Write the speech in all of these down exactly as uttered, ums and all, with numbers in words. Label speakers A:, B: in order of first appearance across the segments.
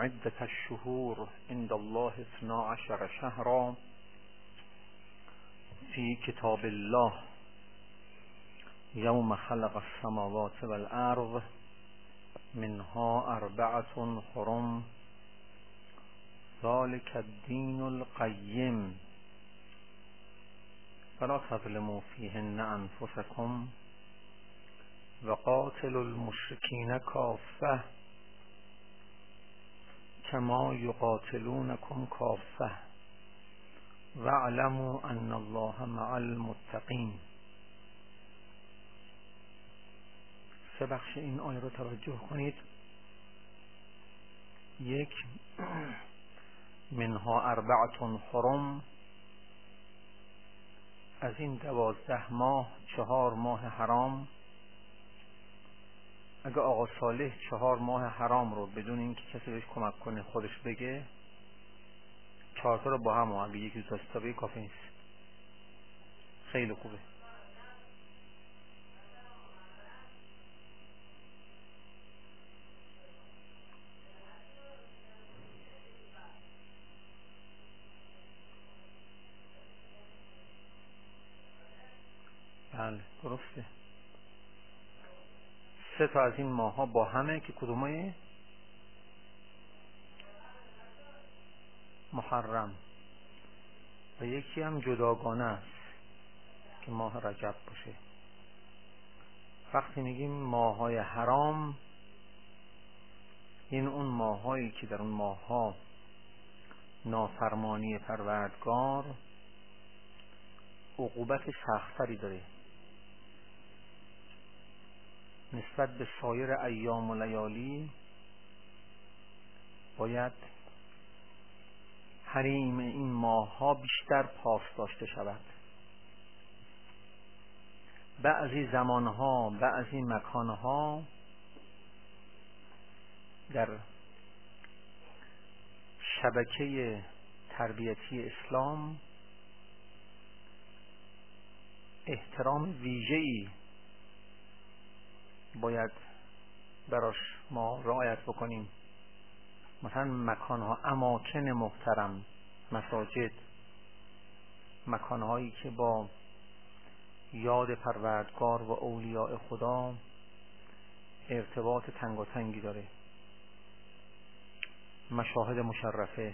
A: عدة الشهور عند الله اثنا عشر شهرا في كتاب الله يوم خلق السماوات والأرض منها أربعة حرم ذلك الدين القيم فلا تظلموا فيهن أنفسكم وقاتلوا المشركين كافة كما يقاتلونكم كافة واعلموا أن الله مع المتقين. سه بخش این آیه رو توجه کنید. یک، منها اربعة حرم، از این دوازده ماه چهار ماه حرام. اگه آقا صالح چهار ماه حرام رو بدون اینکه کسی بهش کمک کنه خودش بگه، چهار تا رو با هم، اگه یکی دو تا بگه کافی نیست. خیلی خوبه. بله درسته. سه تا از این ماه ها با همه که کدومه؟ محرم و یکی هم جداگانه است که ماه رجب باشه. وقتی میگیم ماه های حرام، این اون ماه هایی که در اون ماه ها نافرمانی پروردگار عقوبت سختری داره نسبت به سایر ایام و لیالی. باید حریم این ماه ها بیشتر پاس داشته شود. بعضی زمان ها، بعضی مکان ها در شبکه تربیتی اسلام احترام ویژه‌ای باید براش ما رعایت بکنیم. مثلا مکانها، اماکن محترم، مساجد، مکانهایی که با یاد پروردگار و اولیاء خدا ارتباط تنگاتنگی داره، مشاهد مشرفه.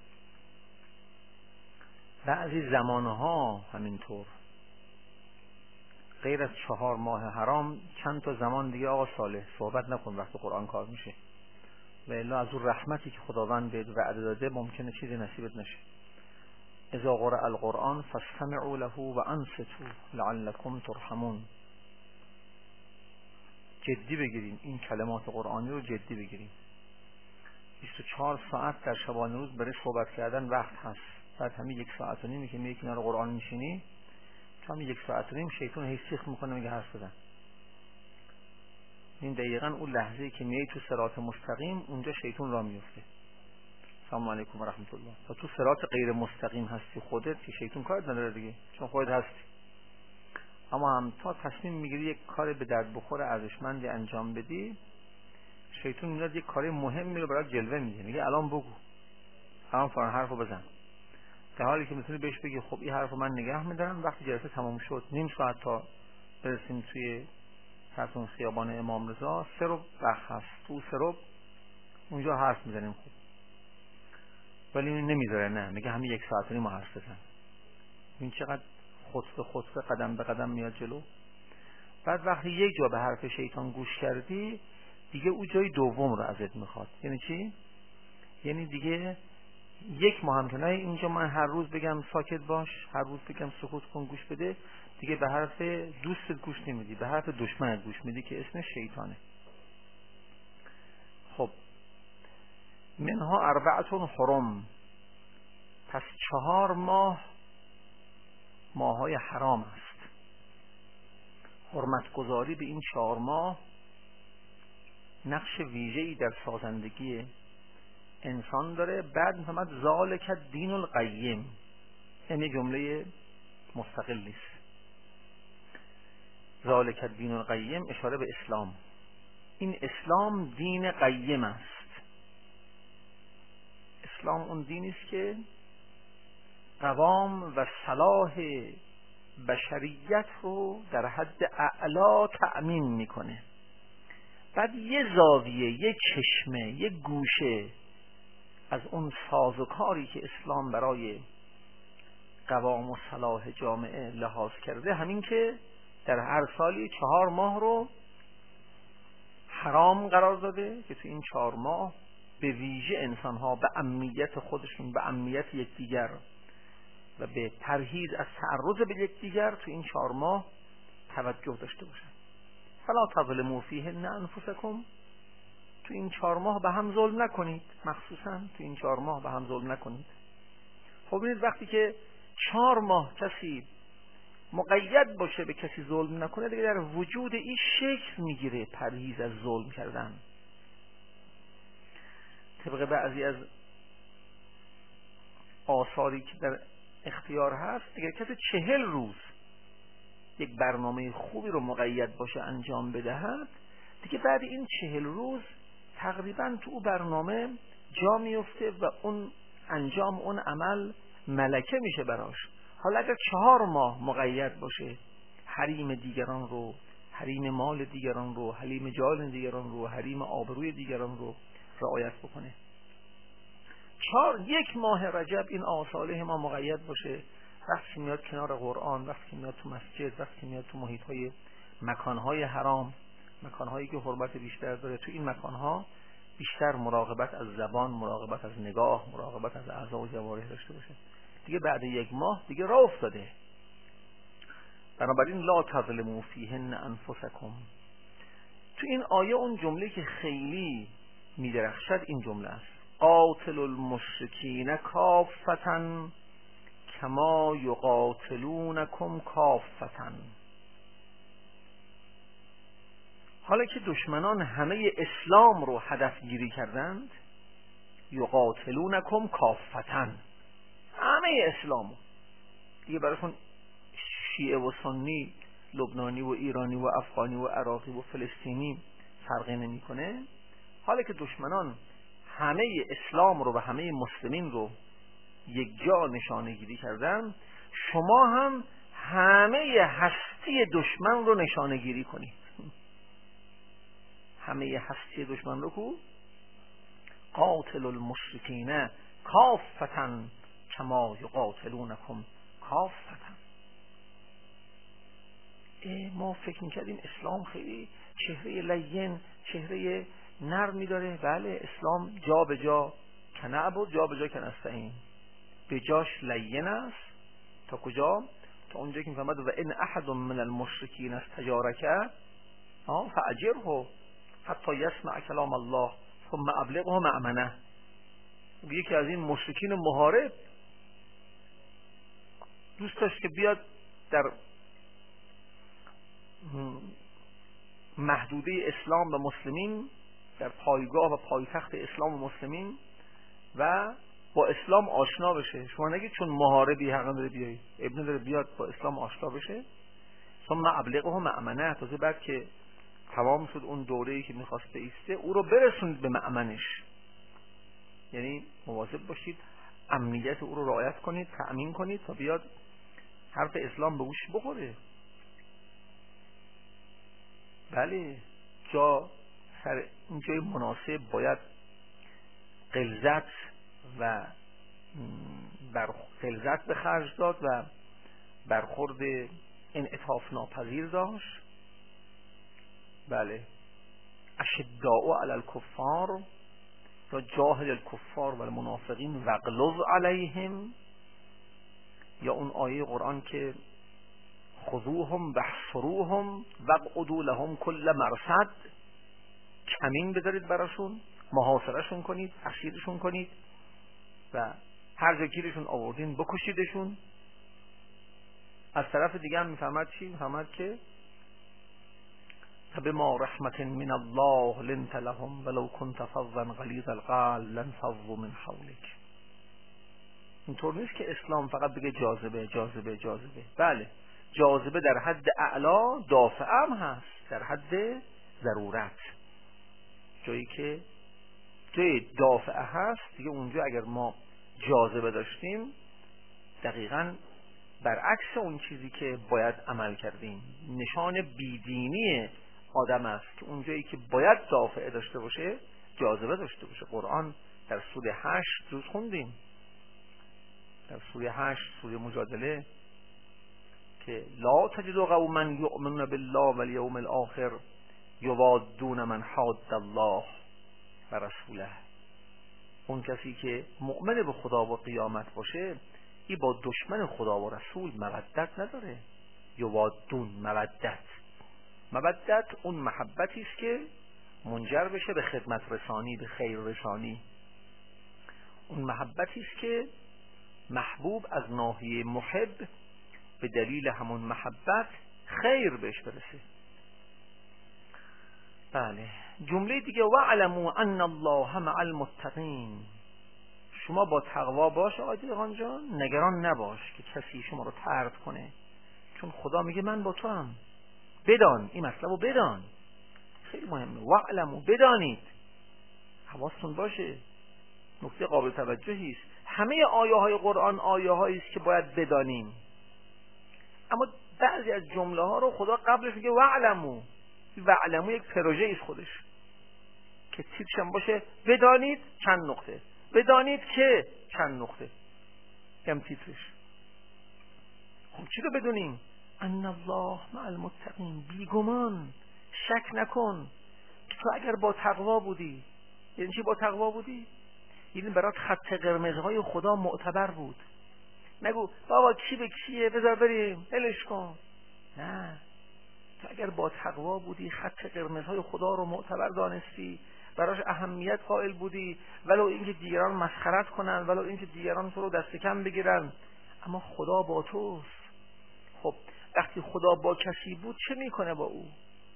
A: بعضی زمانها همینطور، غیر از چهار ماه حرام چند تا زمان دیگه آقا صالح صحبت نکن وقتی قرآن کار میشه، و الا از اون رحمتی که خداوند بهت وعده داده ممکنه چیزی نصیبت نشه. اذا قرأ القرآن فاستمعوا له وانصتوا لعلكم ترحمون. جدی بگیریم این کلمات قرآنی رو، جدی بگیریم. بیست و چهار ساعت در شبانه روز برای صحبت کردن وقت هست. بعد همین یک ساعت و نیمی که میگه کنار قرآن میشینی، چون یک ساعت و نیم شیطان هی سیخ میکنه میگه حرف بزن. این دقیقاً اون لحظه‌ای که میای تو صراط مستقیم، اونجا شیطان راه میفته. سلام علیکم و رحمت الله. تا تو صراط غیر مستقیم هستی خودت که شیطان کارت نداره دیگه، چون خودت هستی. اما هم تا تصمیم میگیری یک کار به درد بخور ارزشمندی انجام بدی، شیطان میاد یک کار مهمی رو برات جلوه میده، میگه الان بگو، الان فلان حرفو بزن. در حالی که میتونی بهش بگی خب این حرفو من نگه میدارم، وقتی جلسه تمام شد نیم ساعت تا برسیم توی سرتون خیابان امام رضا، سه رو وقت هست، تو سه رو اونجا حرف میزنیم. خوب ولی نمیذاره، نه میگه همین یک ساعت و نیم حرف بزن. این چقدر خطوه خطوه قدم به قدم میاد جلو. بعد وقتی یک جا به حرف شیطان گوش کردی، دیگه اون جای دوم رو ازت میخواد. یعنی چی؟ یعنی دیگه یک ماه هم که نه اینجا من هر روز بگم ساکت باش، هر روز بگم سکوت کن گوش بده، دیگه به حرف دوستت گوش نمیدی، به حرف دشمنت گوش میدی که اسمش شیطانه. خب منها اربعة حرم، پس چهار ماه ماهای حرام است. حرمت گذاری به این چهار ماه نقش ویژه‌ای در سازندگی انسان داره. بعد میفهمد ذالک الدین القیم، یعنی جمله مستقل نیست. ذالک الدین القیم اشاره به اسلام. این اسلام دین قیم است. اسلام اون دینی است که قوام و صلاح بشریت رو در حد اعلا تأمین میکنه. بعد یه زاویه، یه چشمه، یه گوشه از اون سازوکاری که اسلام برای قوام و صلاح جامعه لحاظ کرده، همین که در هر سالی چهار ماه رو حرام قرار داده که تو این چهار ماه به ویژه انسان‌ها به امنیت خودشون، به امنیت یکدیگر و به پرهیز از تعرض به یکدیگر تو این چهار ماه توجه داشته باشن. فلا تظلموا فیهن انفسکم، تو این چهار ماه به هم ظلم نکنید، مخصوصا تو این چهار ماه به هم ظلم نکنید. خب ببینید وقتی که چهار ماه کسی مقید باشه به کسی ظلم نکنه، دیگه در وجود این شکل میگیره پرهیز از ظلم کردن. طبق بعضی از آثاری که در اختیار هست، اگر کسی چهل روز یک برنامه خوبی رو مقید باشه انجام بدهد، دیگه بعد این چهل روز تقریبا تو اون برنامه جا میفته و اون انجام اون عمل ملکه میشه براش. حالا اگر چهار ماه مقید باشه حریم دیگران رو، حریم مال دیگران رو، حریم جان دیگران رو، حریم آبروی دیگران رو رعایت بکنه، چهار یک ماه رجب این آصاله ما مقید باشه، وقتی میاد کنار قرآن، وقتی میاد تو مسجد، وقتی میاد تو محیط‌های مکان‌های حرام، مکان‌هایی که حرمت بیشتر داره، تو این مکان‌ها بیشتر مراقبت از زبان، مراقبت از نگاه، مراقبت از اعضا و جوارح داشته باشه. دیگه بعد یک ماه دیگه راه افتاده. بنابراین لا تظلموا فیهن انفسکم. تو این آیه اون جمله که خیلی میدرخشد این جمله است: قاتل المشرکین کافة کما یقاتلونکم کافة. حالا که دشمنان همه اسلام رو هدف گیری کردند، یقاتلونکم کافة، همه اسلام دیگه، براشون شیعه و سنی، لبنانی و ایرانی و افغانی و عراقی و فلسطینی فرقی نمی‌کنه. حالا که دشمنان همه اسلام رو و همه مسلمین رو یک جا نشانه گیری کردن، شما هم همه هستی دشمن رو نشانه گیری کنید. همه هستی دشمن رو کو قاتل المشرکین کافة کما یقاتلونکم کافة. ما فکر میکردیم اسلام خیلی چهره لین، چهره نرمی داره. بله، اسلام جا به جا کنعبد، جا به جا کنستعین، به جاش لین است. تا کجا؟ تا اونجا که میفهمد و ان احد من المشرکین استجارک فاجره حتی یسمع کلام الله ثم ابلغه مأمنه. یکی از این مشرکین محارب دوست داشت که بیاد در محدوده اسلام و مسلمین، در پایگاه و پایتخت اسلام و مسلمین و با اسلام آشنا بشه. شما نگید چون محاربی حقا داره بیایی، ابن داره بیاد با اسلام آشنا بشه. ثم ابلغه مأمنه، تازه بعد که تمام شد اون دوره‌ای که می‌خواست بایسته، او رو برسونید به مأمنش. یعنی مواظب باشید امنیت او رو رعایت کنید، تأمین کنید تا بیاد حرف اسلام به گوش بخوره. بله، جا سر این جای مناسب باید غلظت و بر غلظت به خرج داد و برخورد انعطاف ناپذیر داشت. بله، اشداء علی الکفار یا جاهد الکفار و المنافقین وغلظ علیهم، یا اون آیه قرآن که خذوهم واحصروهم واقعدوا لهم کل مرصد، کمین بذارید براشون، محاصرهشون کنید، اسیرشون کنید و هر جا گیرشون آوردین بکشیدشون. از طرف دیگه هم میفهمد چی؟ میفهمد که فبما رحمت من الله لنت لهم ولو كنت فظا غلیظ القلب لانفضوا من حولك. اینطور نیست که اسلام فقط بگه جاذبه جاذبه جاذبه. بله، جاذبه در حد اعلا دافع هم هست، در حد ضرورت، جایی که جای دافعه هست دیگه، اونجا اگر ما جاذبه داشتیم دقیقاً برعکس اون چیزی که باید عمل کردیم. نشان بیدینی آدم است که اونجایی که باید دافعه داشته باشه جاذبه داشته باشه. قرآن در سوره هشت روز خوندیم، در سوره هشت سوره مجادله که لا تجد قوما یؤمنون بالله والیوم الاخر یوادون من حاد الله و رسوله. اون کسی که مؤمن به خدا و قیامت باشه این با دشمن خدا و رسول مودت نداره. یوادون مودت، مودت اون محبتی است که منجر بشه به خدمت رسانی، به خیر رسانی. اون محبتی است که محبوب از ناحیه محب به دلیل همون محبت خیر بهش برسه. بله. جمله دیگه وَاعْلَمُوا أَنَّ اللَّهَ مَعَ الْمُتَّقِينَ. شما با تقوا باش آقای دیقان جان، نگران نباش که کسی شما رو طرد کنه، چون خدا میگه من با تو هم. بدان این مطلب رو، بدان، خیلی مهمه. وَاعْلَمُوا، بدانید، حواستون باشه، نکته قابل توجهی است. همه آیه های قرآن آیه هایی است که باید بدانیم، اما بعضی از جمله ها رو خدا قبلش میگه وَاعْلَمُوا. وَاعْلَمُوا یک پروژه است خودش که تیترش هم باشه بدانید چند نقطه، بدانید که چند نقطه، هم تیترش. خب چی رو بدونیم؟ ان الله مع المتقین، بیگمان، شک نکن که تو اگر با تقوا بودی. یعنی چی با تقوا بودی؟ یعنی برات خط قرمزهای خدا معتبر بود. نگو بابا کی به کیه بذار بریم هلش کن. نه، تو اگر با تقوا بودی، خط قرمزهای خدا رو معتبر دانستی، براش اهمیت قائل بودی، ولو اینکه دیگران مسخرت کنن، ولو اینکه دیگران تو رو دست کم بگیرن، اما خدا با توست. خب وقتی خدا با کسی بود چه میکنه با او؟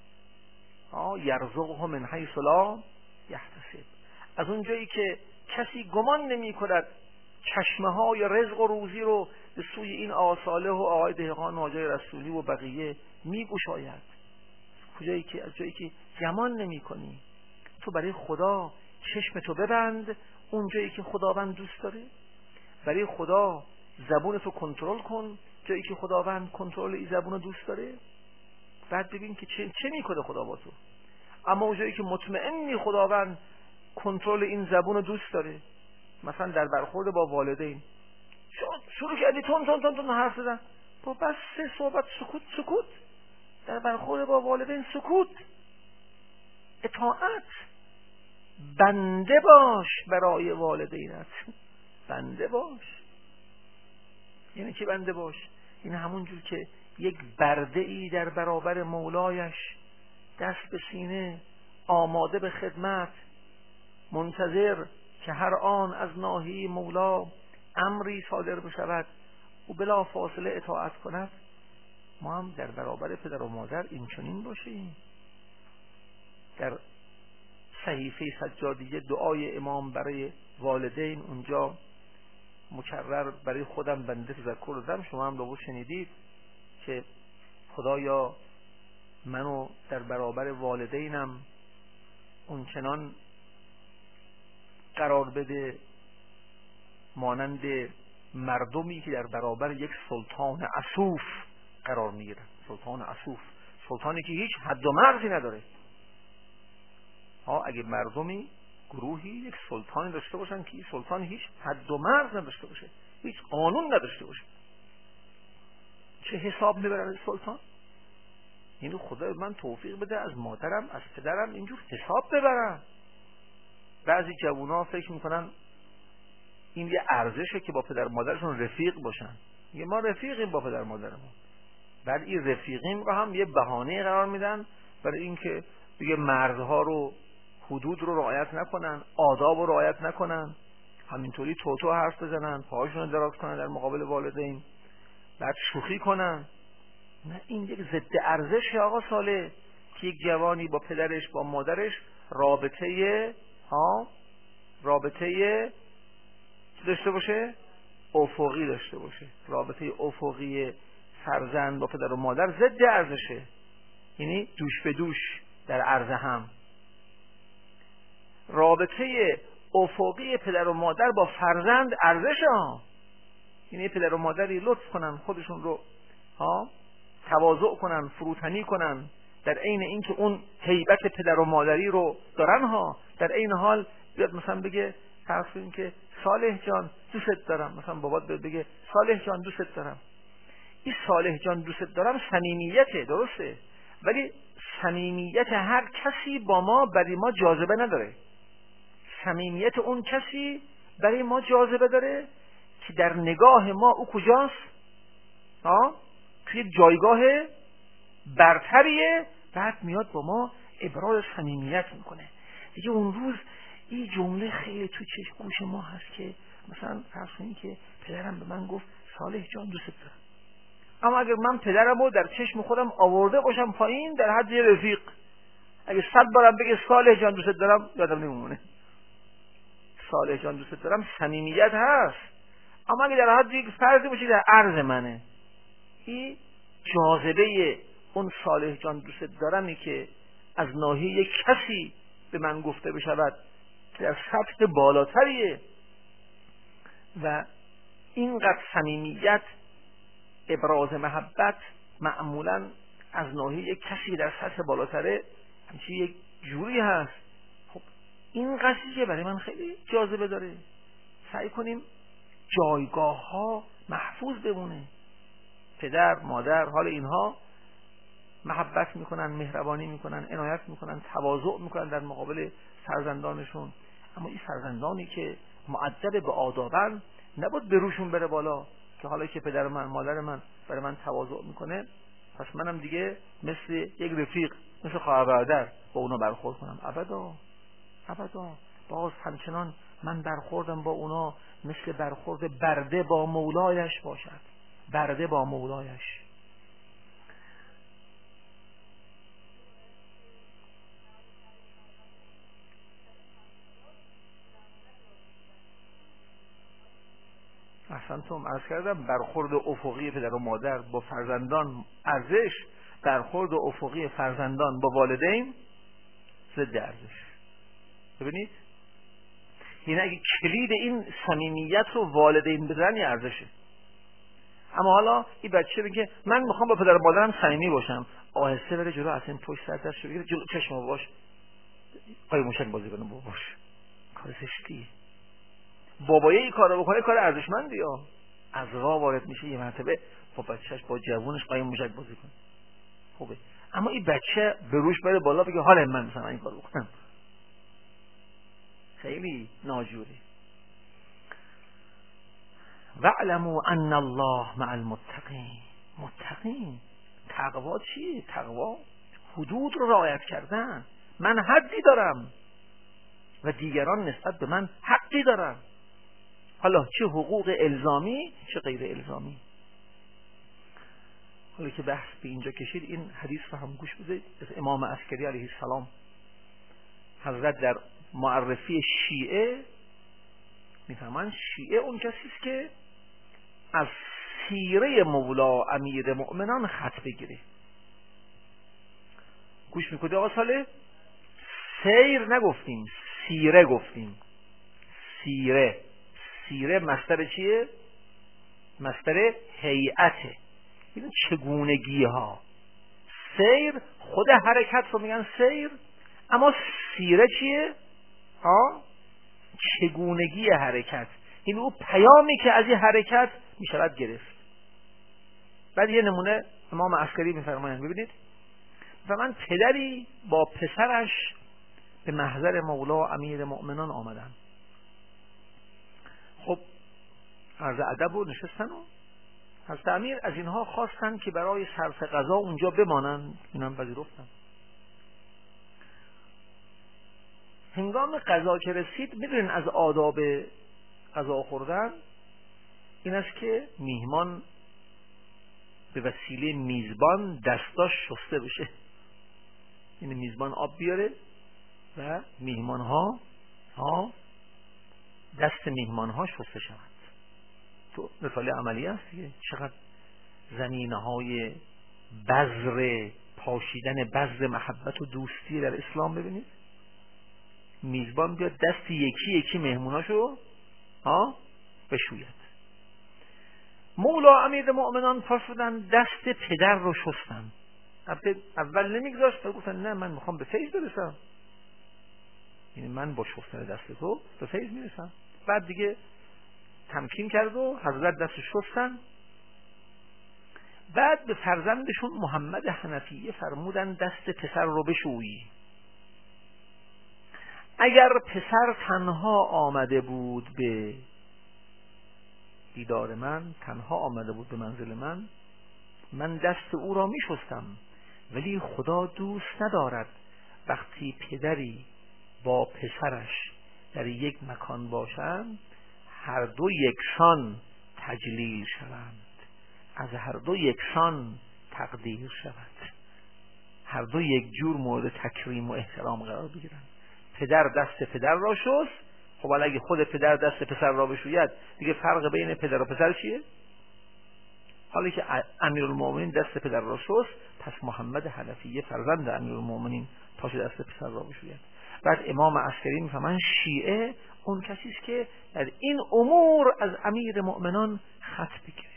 A: آه یرزقه من حیث لا یحتسب. از اون جایی که کسی گمان نمی کند چشمه های رزق و روزی رو به سوی این آقا صالح و آقای دهقان و آقای رسولی و بقیه می گشاید. کجایی که از جایی که گمان نمی کنی، تو برای خدا چشمتو ببند اون جایی که خداوند دوست داره، برای خدا زبونتو کنترل کن جایی که خداوند کنترل این زبونو دوست داره، بعد ببین که چه, چه میکنه خدا با تو. اما اون جایی که مطمئنی خداوند کنترل این زبونو دوست داره، مثلا در برخورد با والدین شروع کردی تون تون تون تون حرف زدن، با بس سه صحبت سکوت سکوت، در برخورد با والدین سکوت، اطاعت، بنده باش برای والدینت، بنده باش. یعنی چی بنده باش؟ این همون جور که یک برده ای در برابر مولایش دست به سینه آماده به خدمت، منتظر که هر آن از ناحیه مولا امری صادر بشود و بلا فاصله اطاعت کند. ما هم در برابر پدر و مادر این چنین باشیم. در صحیفه سجادیه دعای امام برای والدین اونجا مکرر برای خودم بنده تذکر دادم، شما هم لابد شنیدید که خدایا منو در برابر والدینم اون چنان قرار بده مانند مردمی که در برابر یک سلطان اسوف قرار میگیرن. سلطان اسوف، سلطانی که هیچ حد و مرزی نداره. ها اگه مردمی گروهی یک سلطانی داشته باشن که این سلطان هیچ حد و مرز نداشته باشه، هیچ قانون نداشته باشه، چه حساب میبرن از سلطان؟ اینو خدا من توفیق بده از مادرم از پدرم اینجور حساب ببرم. بعضی جوونا فکر میکنن این یه ارزشه که با پدر مادرشون رفیق باشن. یه ما رفیقیم با پدر مادرمون، بعد این رفیقیم رو هم یه بهانه قرار میدن برای اینکه دیگه مرزها رو حدود رو رعایت نکنن، آداب رو رعایت نکنن، همینطوری توتو حرف بزنن، پاهاشون رو دراز کنن در مقابل والدین، بعد شوخی کنن. نه، این یک ضد ارزشه آقا صالح که یک جوانی با پدرش با مادرش رابطه ها رابطه داشته باشه، افقی داشته باشه. رابطه افقی فرزند با پدر و مادر ضد ارزشه، یعنی دوش به دوش در عرض هم. رابطه افقی پدر و مادر با فرزند ارزش ها، یعنی پدر و مادری لطف کنن، خودشون رو ها تواضع کنن، فروتنی کنن، در عین اینکه اون هیبت پدر و مادری رو دارن ها، در عین حال بیاد مثلا بگه فرض کنیم که صالح جان دوست دارم، مثلا بابات بیاد بگه صالح جان دوست دارم. این صالح جان دوست دارم صمیمیته، درسته، ولی صمیمیت هر کسی با ما برای ما جاذبه نداره. صمیمیت اون کسی برای ما جاذبه داره که در نگاه ما او کجاست؟ ها؟ توی جایگاه برتریه، بعد میاد با ما ابراز صمیمیت میکنه. دیگه اون روز این جمله خیلی تو چشم گوش ما هست که مثلا فرض کنید که پدرم به من گفت صالح جان دوست دارم، اما اگر من پدرم رو در چشم خودم آورده باشم پایین در حد یه رفیق، اگه صد بارم بگه صالح جان دوست دارم یادم نمیمونه. صالح جان دوست دارم صمیمیت هست، اما اگه در حد یک فردی باشه در عرض منه، این جاذبه اون صالح جان دوست دارمی که از ناحیه یک کسی به من گفته بشود که در سطح بالاتریه و اینقدر صمیمیت، ابراز محبت معمولا از ناحیه کسی در سطح بالاتره همچین یک جوری هست. خب این قضیه برای من خیلی جاذبه داره. سعی کنیم جایگاه ها محفوظ بمونه. پدر، مادر، حال اینها محبت میکنن، مهربانی میکنن، عنایت میکنن، تواضع میکنن در مقابل فرزندانشون، اما این فرزندانی که مؤدب به آدابن نباید به روشون بره بالا که حالا که پدر من، مادر من برای من تواضع میکنه پس منم دیگه مثل یک رفیق، مثل خواهر برادر با اونا برخورد کنم. ابدا ابدا. باز همچنان من برخوردم با اونا مثل برخورد برده با مولایش باشد. برده با مولایش. احسنتم. عرض کردم برخورد افقی پدر و مادر با فرزندان ارزش، برخورد افقی فرزندان با والدین ضد ارزش. ببینید، یعنی اگه کلید این صمیمیت رو والدین بدن یه ارزشه. اما حالا این بچه میگه من میخوام با پدر و مادرم صمیمی باشم، آهسته بره جلو، اصلا پشت سر دستش بگیره جلو چشم باش قای موشک بازی کنه باش. کار زشتی. بابایه این کارو بکنه کار ارزشمندی ها. از راه وارد میشه یه مرتبه با بچهش با جوونش قای موشک بازی کنه. خوبه. اما این بچه به روش بره بالا بگه حالا من مثلا این کارو بکنم، خیلی ناجوری. وَاعْلَمُوا أَنَّ اللَّهَ مَعَ الْمُتَّقِينَ. متقین. تقوا چیه؟ تقوا حدود رو رعایت کردن. من حدی دارم و دیگران نسبت به من حقی دارن، حالا چه حقوق الزامی چه غیر الزامی. حالا که بحث به اینجا کشید این حدیث رو هم گوش بدید از امام عسکری علیه السلام. حضرت در معرفی شیعه میفهمن شیعه اون کسی است که از سیره مولا امیر مؤمنان خط بگیره. گوش میکنید آقا صالح؟ سیر نگفتیم، سیره گفتیم. سیره. سیره مصدر چیه؟ مصدر هیئته، این چگونگی ها. سیر خود حرکت رو میگن سیر، اما سیره چیه؟ ها؟ چگونگی حرکت، این او پیامی که از این حرکت میشود گرفت. بعد یه نمونه امام عسکری میفرمایند، ببینید و من پدری با پسرش به محضر مولا امیر مؤمنان آمدن. خب عرض ادب و نشستن و حضرت امیر از اینها خواستن که برای صرف غذا اونجا بمانن. اینم پذیرفتن. هنگام غذا که رسید، میدونین از آداب غذا خوردن این است که میهمان به وسیله میزبان دستاش شسته بشه. یعنی میزبان آب بیاره و میهمان ها ها دست میهمان ها شسته شود. تو مثال عملی است دیگه. چقدر زمینه های بذر پاشیدن بذر محبت و دوستی در اسلام. ببینید میزبان بیاد دست یکی یکی مهموناشو ها بشوید. مولا امیر مؤمنان فرستادن دست پدر رو شستن. اول نمیگذاشت، گفتن نه من میخوام به فیض برسم، یعنی من با شستن دست تو به فیض میرسم. بعد دیگه تمکین کرد و حضرت دست شستن. بعد به فرزندشون محمد حنفیه فرمودن دست پسر رو بشویی. اگر پسر تنها آمده بود به دیدار من، تنها آمده بود به منزل من، من دست او را می شستم، ولی خدا دوست ندارد وقتی پدری با پسرش در یک مکان باشند هر دو یکسان تجلیل شوند، از هر دو یکسان تقدیر شود، هر دو یک جور مورد تکریم و احترام قرار بگیرند. پدر دست پدر را شست، خب حالا اگه خود پدر دست پسر را بشوید دیگه فرق بین پدر و پسر چیه؟ حالا که امیرالمومنین دست پدر را شست، پس محمد حنفیه فرزند امیرالمومنین پاش دست پسر را بشوید. بعد امام عسکری میفهمن شیعه اون کسی است که در این امور از امیر مؤمنان خط بگیره.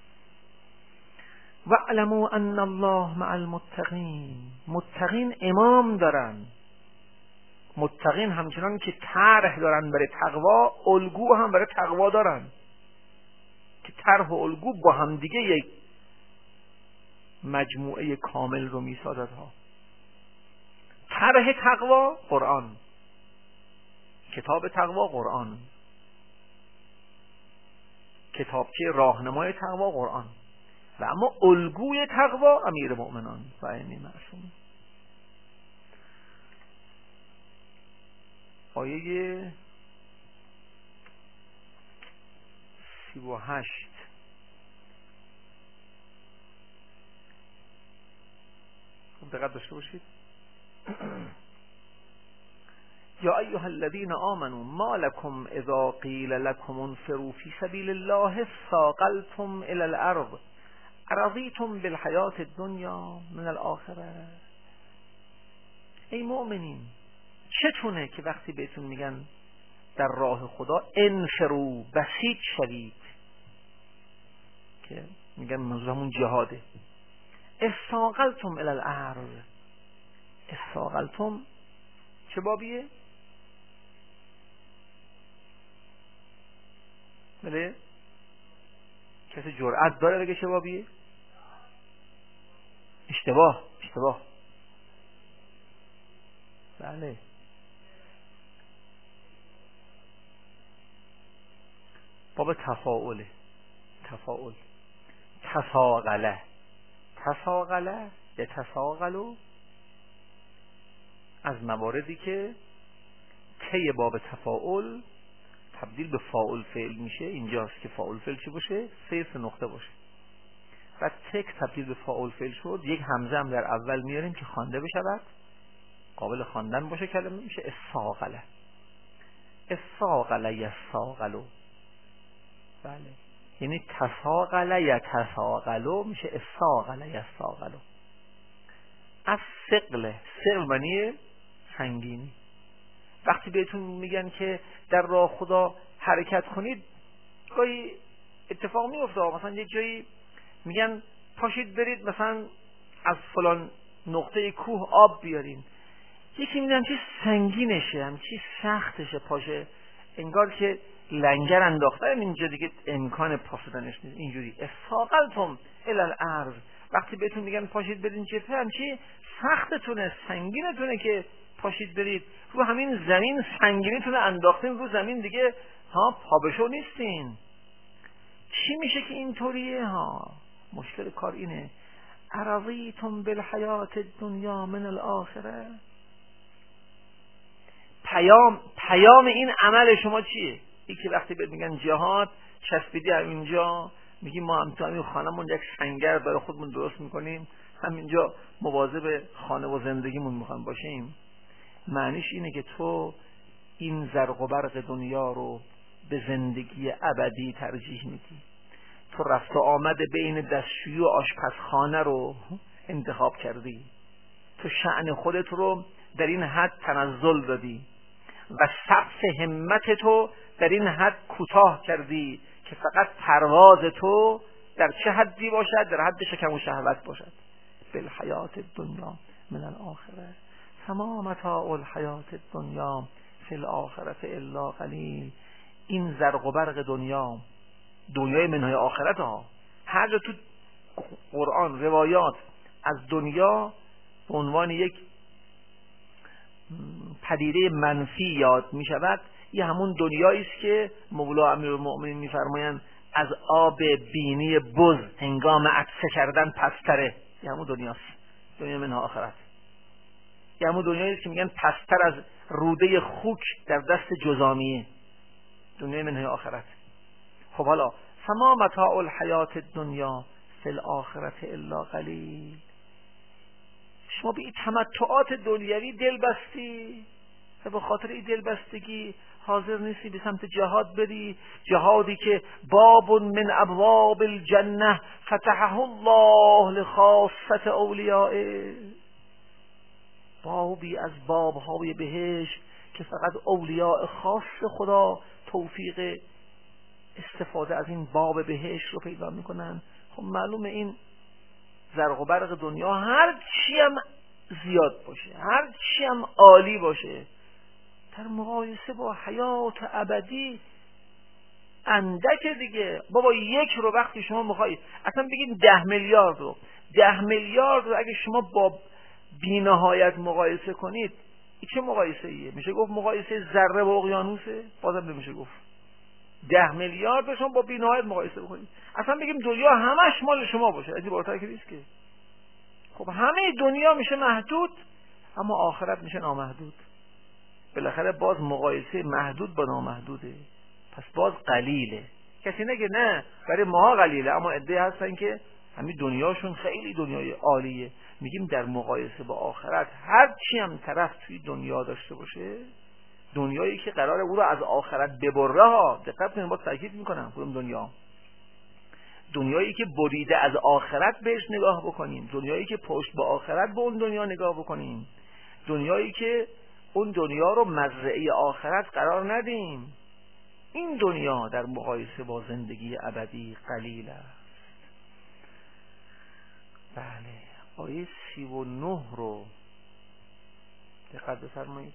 A: و علموا ان الله مع المتقین. متقین امام دارن، متقین همچنان که طرح دارن برای تقوا، الگو هم برای تقوا دارن که طرح و الگو با هم دیگه یک مجموعه کامل رو میسازد ها. طرح تقوا قرآن، کتاب تقوا قرآن، کتابچه راهنمای تقوا قرآن، و اما الگوی تقوا امیر مؤمنان و ائمه معصومین. آیه سی و هشت خوب دقت داشته باشید. یا ایها الذین آمنوا ما لكم اذا قیل لكم انفروا فی سبیل الله ثاقلتم الی الارض ارضیتم بالحیات الدنیا من الاخره. ای مؤمنین، چتونه که وقتی بهتون میگن در راه خدا انفروا، بسیج شوید، که میگن منظور همون جهاده. استاقلتم الی الارض، استاقلتم چه بابیه؟ بله؟ کسی جرأت داره بگه چه بابیه؟ اشتباه اشتباه بله، باب تفاعله. تفاعل، تساقله، تساقله یا تساقلو از مواردی که طی باب تفاعل تبدیل به فاعل فعل میشه. اینجاست که فاعل فعل چی باشه؟ سه سه نقطه باشه. بعد تک تبدیل به فاعل فعل شد، یک همزه هم در اول میاریم که خوانده بشود، قابل خواندن باشه. کلمه میشه الساقله. الساقله یساقلو، بله، یعنی تساقله یا تساقلو میشه الساقله یساقلو. از ثقل، ثقل معنی سنگینی. وقتی بهتون میگن که در راه خدا حرکت کنید، گاهی اتفاق میفته، مثلا یک جایی میگن پاشید برید مثلا از فلان نقطه کوه آب بیارین، یکی میگن چی سنگینشه، هم چی سختشه پاشه، انگار که لنگر انداختن اینجا دیگه امکان پاسدنش نیست. اینجوری اثاقلتم الی الارض، وقتی بهتون میگن پاشید برید جبهه، هم چی سختتونه، سنگینتونه که پاشید برید رو همین زمین، سنگینیتونه انداختین رو زمین دیگه، ها پابشو نیستین. چی میشه که اینطوریه ها؟ مشکل کار اینه. ارضیتم بالحیات الدنیا من الاخره. پیام پیام این عمل شما چیه؟ یکی وقتی بهت میگن جهاد، چسبیدی همینجا، میگی ما هم تو همین خانمون یک سنگر برای خودمون درست میکنیم، همینجا مواظب خانه و زندگیمون میخوایم باشیم. معنیش اینه که تو این زرق و برق دنیا رو به زندگی ابدی ترجیح میدی. تو رفت و آمد بین دستشویی و آشپزخانه رو انتخاب کردی. تو شأن خودت رو در این حد تنزل دادی. و سقف همت تو در این حد کوتاه کردی که فقط پرواز تو در چه حدی باشد؟ در حد شکم و شهوت باشد. بالحیات الدنیا من الاخره فما متاع الحیات الدنیا فی الاخره الا قلیل. این زرق و برق دنیا، دنیای منهای آخرت ها، هر جا تو قرآن روایات از دنیا به عنوان یک پدیده منفی یاد می شود، این همون دنیایی است که مولا امیرالمؤمنین می‌فرمایند از آب بینی بز هنگام عطسه کردن پستره. این همون دنیاست، دنیا منهای آخرت. این همون دنیایی است که میگن پستر از روده خوک در دست جزامیه، دنیای منهای آخرت. خب حالا فما متاع الحیات الدنیا فی الاخره الا قلیل. شما به این تمتعات دنیوی دل بستی و به خاطر این دل بستگی حاضر نیستی به سمت جهاد بری، جهادی که باب من ابواب الجنه فتحه الله لخاصه اولیائه، بابی از بابهای بهشت که فقط اولیاء خاص خدا توفیق استفاده از این باب بهشت رو پیدا میکنن. خب معلومه این زرق و برق دنیا هر چی هم زیاد باشه، هر چی هم عالی باشه، در مقایسه با حیات ابدی اندک دیگه. بابا یک رو وقتی شما میخوایی اصلا بگید ده میلیارد رو ده میلیارد رو اگه شما با بی‌نهایت مقایسه کنید، این چه مقایسه ایه؟ میشه گفت مقایسه ذره و اقیانوسه؟ بازم نمیشه گفت. ده میلیارد رو شما با بی‌نهایت مقایسه بکنید، اصلا بگیم دنیا همش مال شما باشه، از این بالاتر که نیست که. خب همه دنیا میشه محدود، اما آخرت میشه نامحدود. بالاخره باز مقایسه محدود با نامحدوده، پس باز قلیله. کسی نگه نه برای ماها قلیله، اما عده‌ای هستن که همین دنیاشون خیلی دنیای عالیه. میگیم در مقایسه با آخرت هر چی هم طرف توی دنیا داشته باشه، دنیایی که قراره او رو از آخرت ببره ها، دقت کنید، با تاکید میکنم کدوم دنیا؟ دنیایی که بریده از آخرت بهش نگاه بکنیم، دنیایی که پشت به آخرت به اون دنیا نگاه بکنیم، دنیایی که اون دنیا رو مزرعه آخرت قرار ندیم. این دنیا در مقایسه با زندگی ابدی قلیل است. بله، آیه سی و نه رو دقت بفرمایید.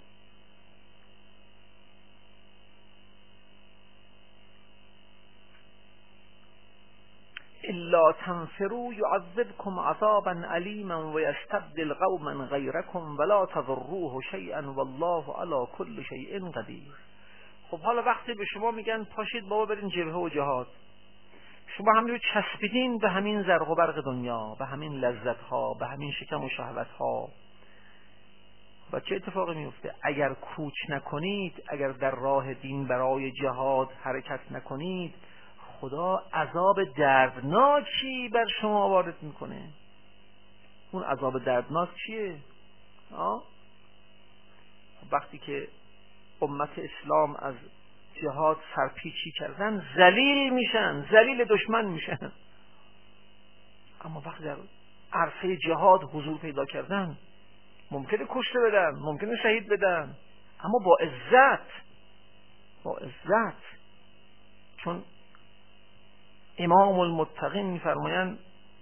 A: الا تنفروا يعذبكم عذابا علیما و یستبدل قوما غیرکم ولا تضروه شیئا والله علی کل شیء قدیر. خب حالا وقتی به شما میگن پاشید بابا برین جبهه و جهاد، شما همین چسبیدین به همین زرق و برق دنیا، به همین لذت ها، به همین شکم و شهوت ها. و چه اتفاقی میفته؟ اگر کوچ نکنید، اگر در راه دین برای جهاد حرکت نکنید، خدا عذاب دردناکی بر شما وارد میکنه. اون عذاب دردناک چیه؟ آه؟ وقتی که امت اسلام از جهاد سرپیچی کردن، ذلیل میشن، ذلیل دشمن میشن. اما وقتی در عرصه جهاد حضور پیدا کردن، ممکنه کشته بدن، ممکنه شهید بدن، اما با عزت، با عزت. چون امام المتقین میفرمایند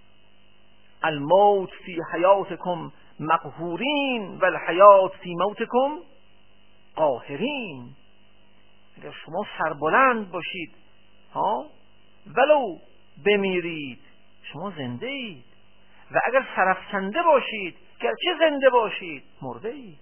A: الموت فی حیاتکم مقهورین و الحیات فی موتکم قاهرین. اگر شما سربلند باشید ها، ولو بمیرید شما زنده اید، و اگر سرافکنده باشید گرچه زنده باشید مرده اید.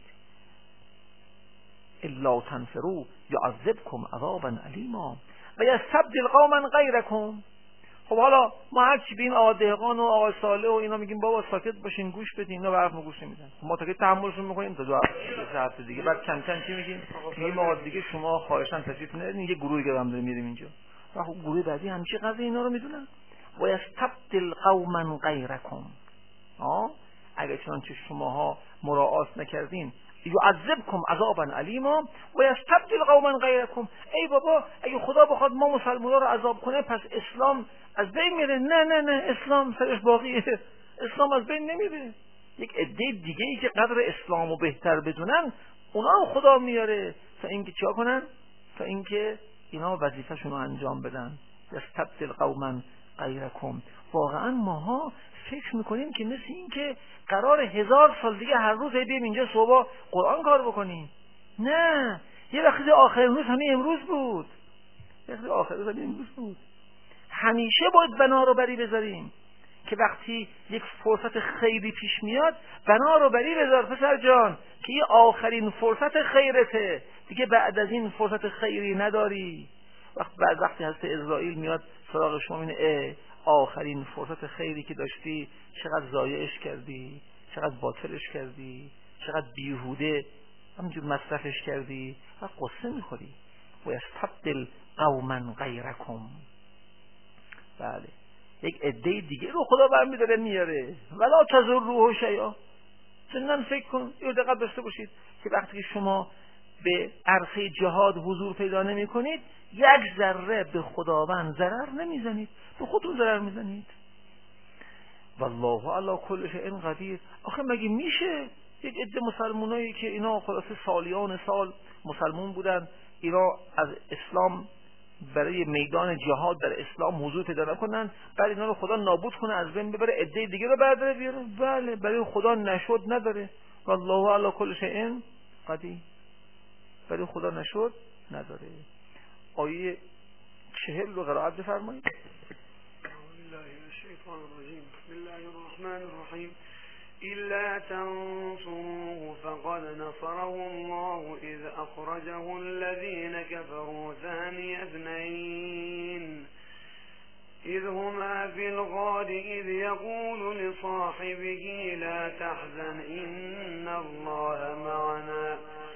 A: الا تنفروا یعذبکم عذابا علیما و یستبدل قوما غیرکم. خب حالا ما هرچی بین آقا دهقان و آقا صالح و اینا میگیم بابا ساکت باشین گوش بدین، اینا برف گوش نمیدن. خب ما تا که تحملشون میکنیم تا دو هفته دیگه، بعد چند چند چی میگیم؟ میگیم آقا دیگه شما خواهشاً تشریف نرید، یه گروهی که هم داریم میریم اینجا. و خب گروه بعدی همچی قضیه اینا رو میدونن. و یستبدل قوما غیرکم. ها اگه چنانچه شماها مراعات نکردین، یعذبکم عذابا علیما و یستبدل قوما غیرکم. ای بابا اگه خدا بخواد ما مسلمان‌ها رو عذاب کنه پس اسلام از بین میره. نه نه نه، اسلام سرش باقیه، اسلام از بین نمیره. یک عده دیگه ای که قدر اسلامو بهتر بدونن، اونا رو خدا میاره. تا اینکه چیا کنن؟ تا اینکه اینا وظیفه‌شون رو انجام بدن. یستبدل قوما غیرکم. واقعا ماها فکر میکنیم که مثل این که قرار هزار سال دیگه هر روز بیایم اینجا صبح قرآن کار بکنیم. نه، یه وقتی آخرین روز همین امروز بود. یه وقتی آخرین روز همین امروز بود. همیشه باید بنا رو بری بذاریم که وقتی یک فرصت خیری پیش میاد بنا رو بری بذار پسر جان که این آخرین فرصت خیرته، دیگه بعد از این فرصت خیری نداری. وقت بعد وقتی هست اسرائیل میاد سراغ شما اینه آخرین فرصت خیری که داشتی چقدر ضایعش کردی، چقدر باطلش کردی، چقدر بیهوده همینجور مصرفش کردی و قصه میخوری. و یستبدل قوما غیرکم. بله، یک عده دیگه رو خدا برمی‌داره میاره. ولا تضروه شیئا. چندان فکر کن، یه دقت داشته باشید که وقتی شما به عرصه جهاد حضور پیدا نمی کنید یک ذره به خداوند ضرر نمیزنید، به خودتون ضرر میزنید. والله علی کل شیء قدیر. آخه مگه میشه یک عده مسلمانایی که اینا خلاصه سالیان سال مسلمان بودن، اینا از اسلام برای میدان جهاد در اسلام حضور پیدا نکنن، بعد اینا رو خدا نابود کنه، از بین ببره، عده دیگه رو برداره بیاره؟ بله، برای خدا نشد نداره. والله علی کل شیء قدیر. برای خدا نشد نداره. آیه چهل رو قرائت بفرمایید.
B: بسم الله الرحمن الرحیم. إلا تنصروه فقد نصره الله إذ أخرجه الذين كفروا ثاني اثنين إذ هما في الغار إذ يقول لصاحبه لا تحزن إن الله معنا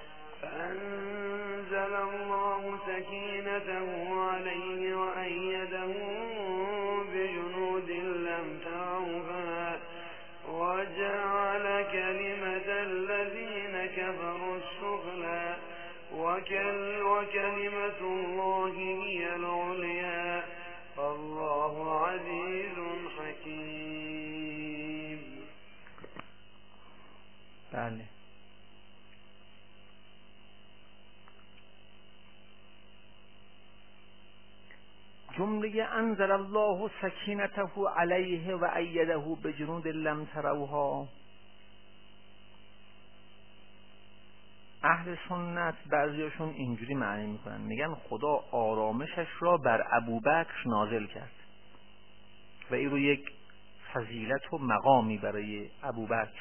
B: فأنزل الله سكينته عليه وأيده بجنود لم تروها وجعل كلمة الذين كفروا السفلى وكل وكلمة الله هي العليا والله عزيز حكيم.
A: بله، جمله انزل الله سکینته علیه و ایده بجنود لم تروها. اهل سنت بعضیاشون اینجوری معنی میکنن، میگن خدا آرامشش را بر ابوبکر نازل کرد و این رو یک فضیلت و مقامی برای ابوبکر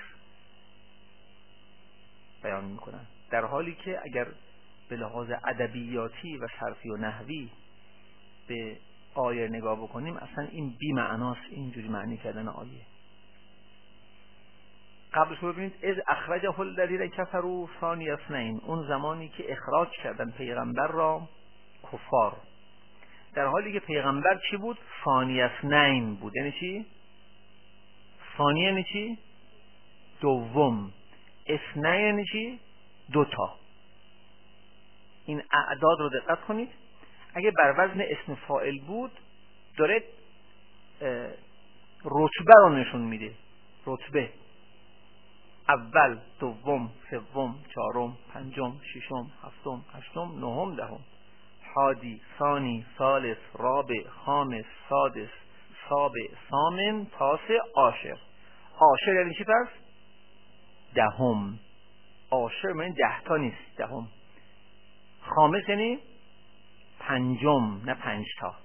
A: بیان میکنن، در حالی که اگر به لحاظ ادبیاتی و صرفی و نحوی به آیه نگاه بکنیم اصلا این بی معناست اینجوری معنی کردن آیه. قبلش رو ببینید اذ اخرجه الذین کفروا ثانی اثنین، اون زمانی که اخراج کردن پیغمبر را کفار، در حالی که پیغمبر چی بود؟ ثانی اثنین بود. یعنی چی؟ ثانی یعنی چی؟ دوم. اثنین یعنی چی؟ دوتا. این اعداد رو دقت کنید. اگه بر وزن اسم فاعل بود داره رتبه رو نشون میده. رتبه اول، دوم، سوم، چهارم، پنجم، ششم، هفتم، هشتم، نهم، دهم، حادی، ثانی، ثالث، رابع، خامس، سادس، سابع، ثامن، تاسع، عاشر. عاشر یعنی چی پس؟ دهم. عاشر یعنی ده تا نیست، دهم. خامس یعنی پنجم، نه پنج تا.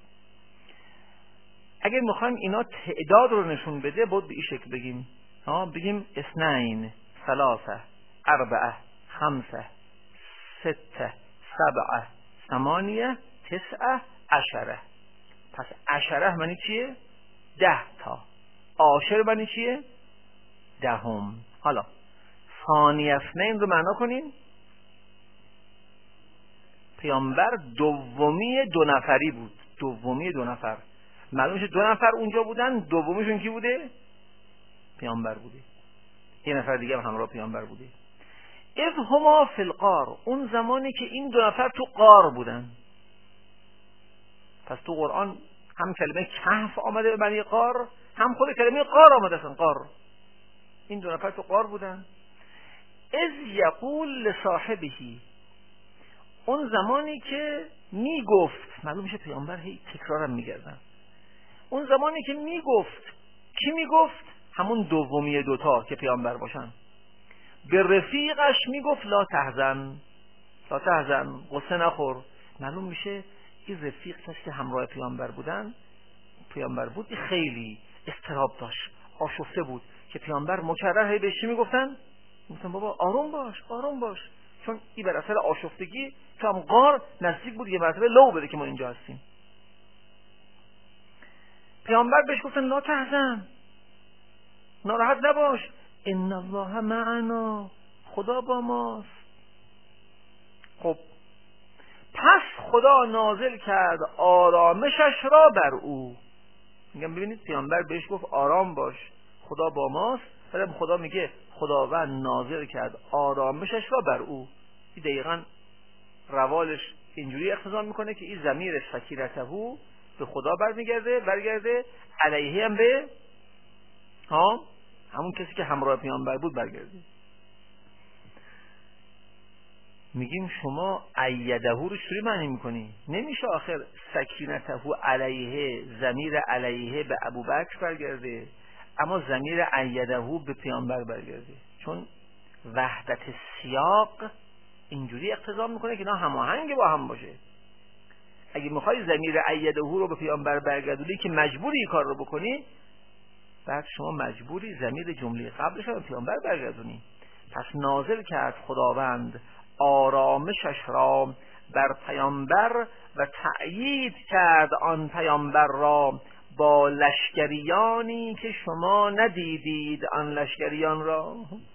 A: اگر میخوایم اینا تعداد رو نشون بده باید به این شکل بگیم، ها بگیم اثنین، ثلاثه، اربعه، خمسه، سته، سبعه، ثمانیه، تسعه، عشره. پس عشره معنی چیه؟ ده تا. عاشر معنی چیه؟ دهم. حالا ثانی اثنین رو معنا کنیم. پیامبر دومی دو نفری بود. دومی دو نفر. معلوم شد دو نفر اونجا بودن، دومیشون کی بوده؟ پیامبر بوده. یه نفر دیگه هم همراه پیامبر بوده. اذ هما فی الغار، اون زمانی که این دو نفر تو غار بودن. پس تو قرآن هم کلمه کهف آمده به معنی غار، هم خود کلمه غار آمده اصلا غار. این دو نفر تو غار بودن. اذ یقول لصاحبه، اون زمانی که میگفت، معلوم میشه پیامبر هی تکرارم میگردن، اون زمانی که میگفت، کی میگفت؟ همون دومی دوتا که پیامبر باشن، به رفیقش میگفت لا تحزن، لا تحزن، قصه نخور. معلوم میشه این رفیق کسی که همراه پیامبر بودن، پیامبر بود، خیلی اضطراب داشت، آشفته بود، که پیامبر مکرر هی بهش میگفتن، میگفتن بابا آروم باش، آروم باش، چون این بر اثر آشفتگی تو هم غار نزدیک بود یه مرتبه لو بده که ما اینجا هستیم. پیامبر بهش گفتن لا تحزن، ناراحت نباش، ان الله معنا، خدا با ماست. خب پس خدا نازل کرد آرامشش را بر او. میگم ببینید پیامبر بهش گفت آرام باش، خدا با ماست، ولی خدا میگه خداوند نازل کرد آرامشش را بر او. این دقیقاً روالش اینجوری اقتضا میکنه که این ضمیر سکینته به خدا برمیگرده، برگرده علیه هم به ها همون کسی که همراه پیامبر بود برگرده. میگیم شما ایده رو چطوری معنی میکنی؟ نمیشه آخر سکینته علیه ضمیر علیه به ابوبکر برگرده اما ضمیر ایده به پیامبر برگرده، چون وحدت سیاق اینجوری اقتضا میکنه که اینا هماهنگ با هم باشه. اگه میخوای ضمیر ایده رو به پیامبر برگردونی که مجبوری این کار رو بکنی، بعد شما مجبوری ضمیر جمله قبلش رو به پیامبر برگردونی. پس نازل کرد خداوند آرامشش را بر پیامبر و تأیید کرد آن پیامبر را با لشکریانی که شما ندیدید آن لشکریان را،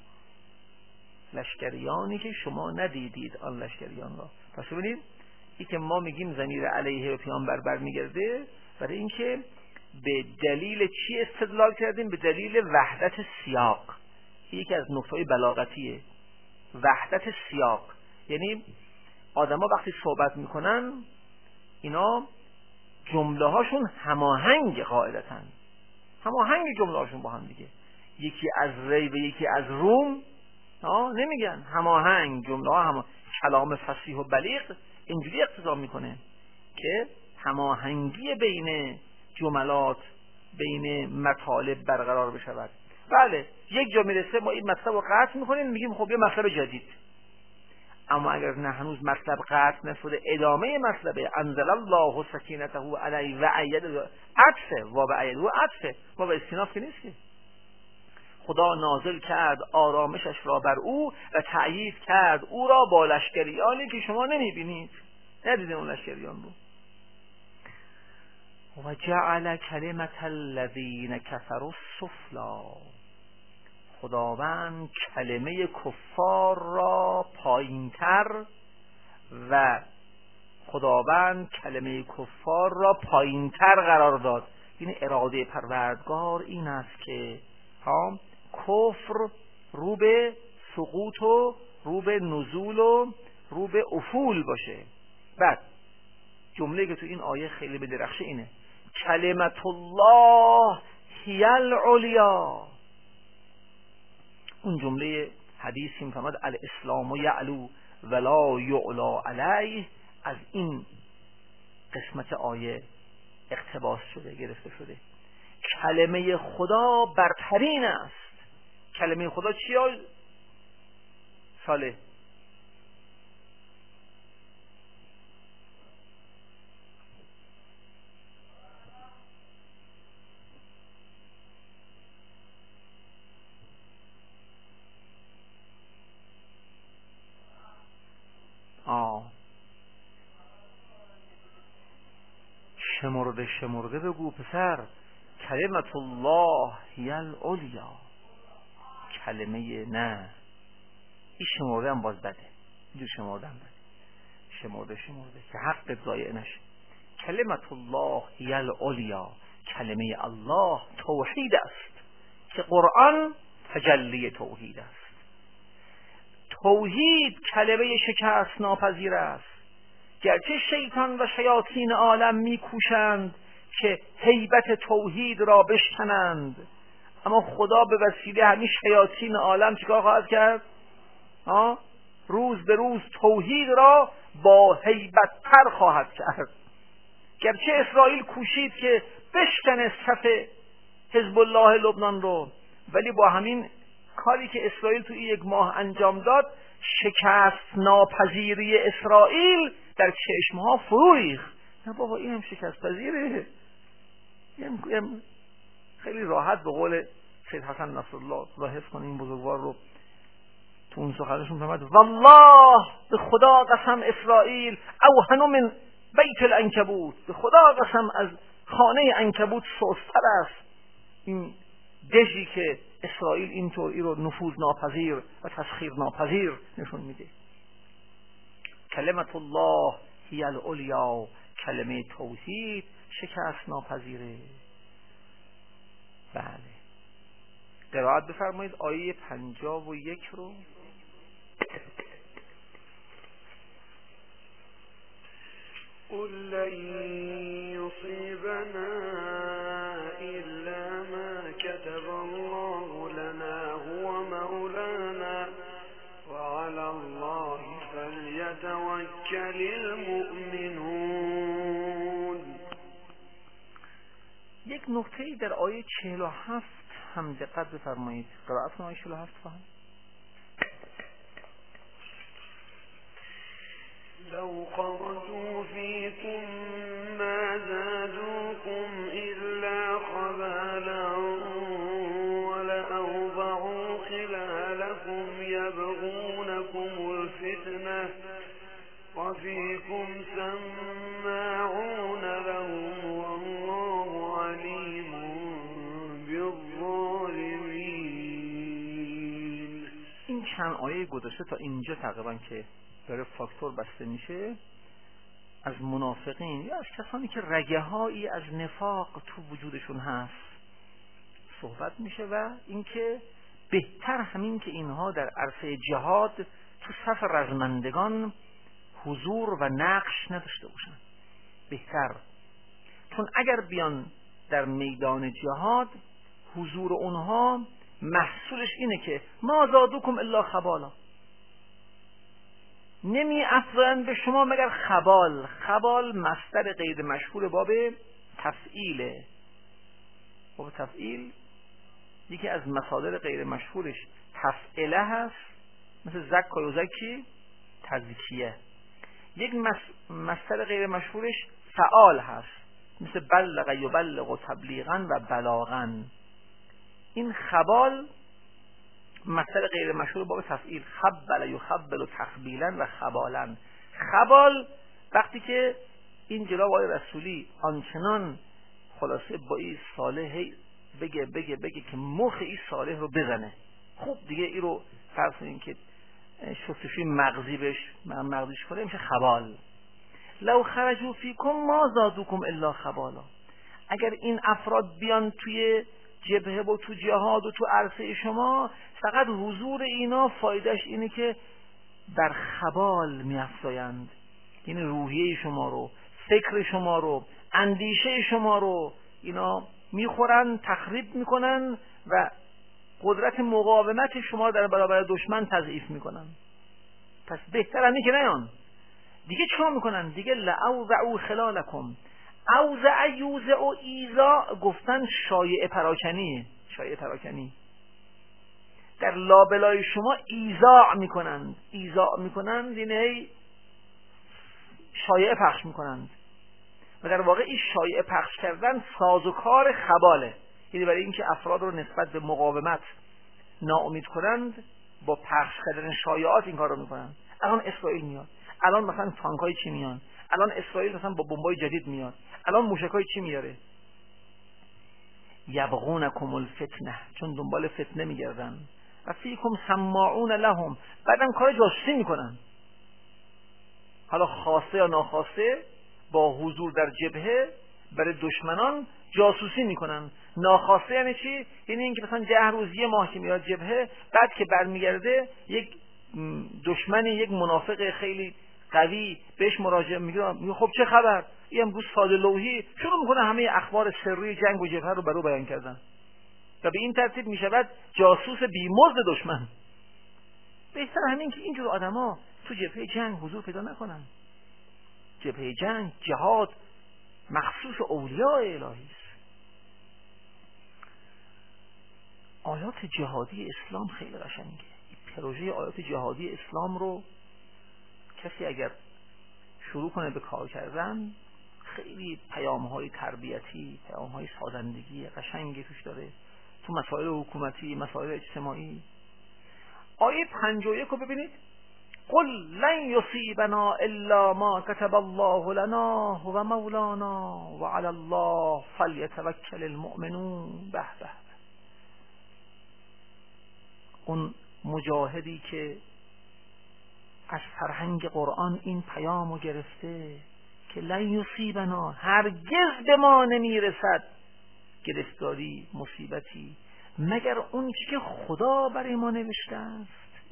A: لشکریانی که شما ندیدید آن لشکریان را. پس ببینید این که ما میگیم ضمیر علیه و پیامبر برمیگرده، برای اینکه به دلیل چی استدلال کردیم؟ به دلیل وحدت سیاق. یکی از نکته‌های بلاغتیه، وحدت سیاق. یعنی آدما وقتی صحبت میکنن اینا جمله هاشون هماهنگ، قاعدتاً هماهنگ جمله هاشون با هم دیگه. یکی از ری و یکی از روم ها نمیگن، هماهنگ جمله ها هم... کلام فصیح و بلیغ اینجوری اقتضا میکنه که هماهنگی بین جملات، بین مطالب برقرار بشود. بله یک جا میرسه ما این مطلب رو قطع میکنیم، میگیم خب یه مطلب جدید، اما اگر نه هنوز مطلب قطع نشده ادامه مطلب انزل الله سکینته علی و ایده عطفه و به ایده و عطفه و به استیناف که نیست که خدا نازل کرد آرامشش را بر او و تأیید کرد او را با لشکریانی که شما نمیبینید، ندیدید اون لشکریان رو. و جعل کلمت الذین کفروا السفلی، خداوند کلمه کفار را پایینتر و خداوند کلمه کفار را پایینتر قرار داد. این اراده پروردگار این است که ها کفر رو به سقوط و رو به نزول و رو به افول باشه. بعد جمله که تو این آیه خیلی به درخشه اینه کلمت الله هی العلیا. اون جمله حدیثی میفهمد الاسلام یعلو ولا یعلا علیه، از این قسمت آیه اقتباس شده، گرفته شده. کلمه خدا برترین است. کلمه خدا چیه؟ صالح آه شمرده شمرده بگو پسر، کلمت الله هی العلیا. کلمه نه، این شمرده هم باز بده، اینجور شمرده هم بده، شمرده شمرده که حق ضایع نشه. کلمت الله هی العلیا، کلمه الله توحید است که قرآن تجلی توحید است. توحید کلمه شکست ناپذیر است. گرچه شیطان و شیاطین عالم میکوشند که هیبت توحید را بشکنند، اما خدا به وسیله همین شیاطین عالم چیکار خواهد کرد؟ ها؟ روز به روز توحید را با هیبت‌تر خواهد کرد. گرچه اسرائیل کوشید که بشکنه صف حزب الله لبنان رو، ولی با همین کاری که اسرائیل توی یک ماه انجام داد، شکست ناپذیری اسرائیل در چشمها فرو ریخت. نه بابا این هم شکست پذیره. این خیلی راحت به قول سید حسن نصرالله خدا حفظ کنه این بزرگوار رو تو اون سخنشون فرمود والله به خدا قسم اسرائیل اوهن من بیت العنکبوت، به خدا قسم از خانه عنکبوت سست‌تر است این دژی که اسرائیل اینطور ای رو نفوذ ناپذیر و تسخیر ناپذیر نشون میده. کلمت الله هی العلیا، کلمه توحید شکست ناپذیره. بله قرائت بفرمایید آیه پنجاه و یک رو.
B: قل لن يصيبنا إلا ما كتب الله لنا هو مولانا وعلى الله فليتوكل المؤمنون.
A: یک نکته در آیه چهل و هفت هم دقت بفرمایید. قرائت کنید آیه چهل و هفت فهم.
B: لو خرجوا فيكم ما زادوكم إلا خبالا ولأوضعوا خلالكم يبغونكم الفتنة وفيكم سماعون لهم والله عليم بالظالمين.
A: این چند آیه گذشته تا اینجا تقریبا که داره فاکتور بسته میشه از منافقین یا از کسانی که رگه هایی از نفاق تو وجودشون هست صحبت میشه و اینکه بهتر همین که اینها در عرصه جهاد تو صف رزمندگان حضور و نقش نداشته باشن. بهتر، چون اگر بیان در میدان جهاد حضور اونها محصولش اینه که ما زادوکم الا خبالا، نمی افزایند به شما مگر خبال. خبال مصدر غیر مشهور باب تفعیله. باب تفعیل یکی از مصادر غیر مشهورش تفعله هست، مثل زکا و زکی تزکیه. یک مصدر غیر مشهورش فعال هست، مثل بلغ یبلغ و تبلیغا و بلاغا. این خبال مصدر غیر مشهور باب تفعیل، خبل یخبل و تخبیلا و خبالا. خبال وقتی که این جناب آقای رسولی آنچنان خلاصه با این صالح بگه بگه بگه که مخ این صالح رو بزنه، خوب دیگه این رو فرض کنیم که شستشوی مغزی بهش مغزیش کنه، میشه خبال. لو خرجوا فیکم ما زادوکم الا خبالا. اگر این افراد بیان توی جبهه و تو جهاد و تو عرصه شما، فقط حضور اینا فایدهش اینه که در خبال می‌افزایند، یعنی روحیه شما رو، فکر شما رو، اندیشه شما رو اینا میخورن، تخریب میکنن و قدرت مقاومت شما در برابر دشمن تضعیف میکنن. پس بهتر همین که نیان. دیگه چیکار میکنن؟ دیگه لأوضعوا خلالکم. اوضع یوضع و ایضاع گفتن شایعه پراکنیه. شایعه پراکنی در لابلای شما ایضاع میکنند. ایضاع میکنند یعنی شایعه پخش میکنند و در واقع این شایعه پخش کردن سازوکار خباله. یعنی برای اینکه افراد رو نسبت به مقاومت ناامید کنند، با پخش کردن شایعات این کار رو میکنند. الان اسرائیل میاد، الان مثلا تانکای چی میان، الان اسرائیل مثلا با بمبای جدید میاد، الان موشکای چی میاره. یبغونکم الفتنه، چون دنبال فتنه میگردن. و فیکم سماعون لهم، بعدم کار جاسوسی میکنن، حالا خواسته یا ناخواسته با حضور در جبهه برای دشمنان جاسوسی میکنن. ناخواسته یعنی چی؟ یعنی اینکه مثلا ده روز یه ماه که میاد جبهه، بعد که برمیگرده یک دشمنی، یک منافق خیلی قوی بهش مراجعه میگه، میگه خب چه خبر؟ این امروز ساده لوحی شروع میکنه همه اخبار سری جنگ و جبهه رو برو بیان کردن و به این ترتیب میشود جاسوس بیمزد دشمن. بهتر همین که اینجور آدما تو جبهه جنگ حضور پیدا نکنن. جبهه جنگ، جهاد مخصوص اولیاء الهی است. آیات جهادی اسلام خیلی قشنگه. پروژه آیات جهادی اسلام رو کسی اگر شروع کنه به کار کردن، خیلی پیام‌های تربیتی، پیام‌های سازندگی قشنگی توش داره، تو مسائل حکومتی، مسائل اجتماعی. آیه پنجاه و یک رو ببینید. قل لن یصیبنا الا ما كتب الله لنا هو مولانا وعلى الله فلیتوکل المؤمنون. به به، اون مجاهدی که از فرهنگ قرآن این پیامو گرفته که لن یصیبنا، هرگز به ما نمیرسد گرفتاری، مصیبتی، مگر اون که خدا برای ما نوشته است.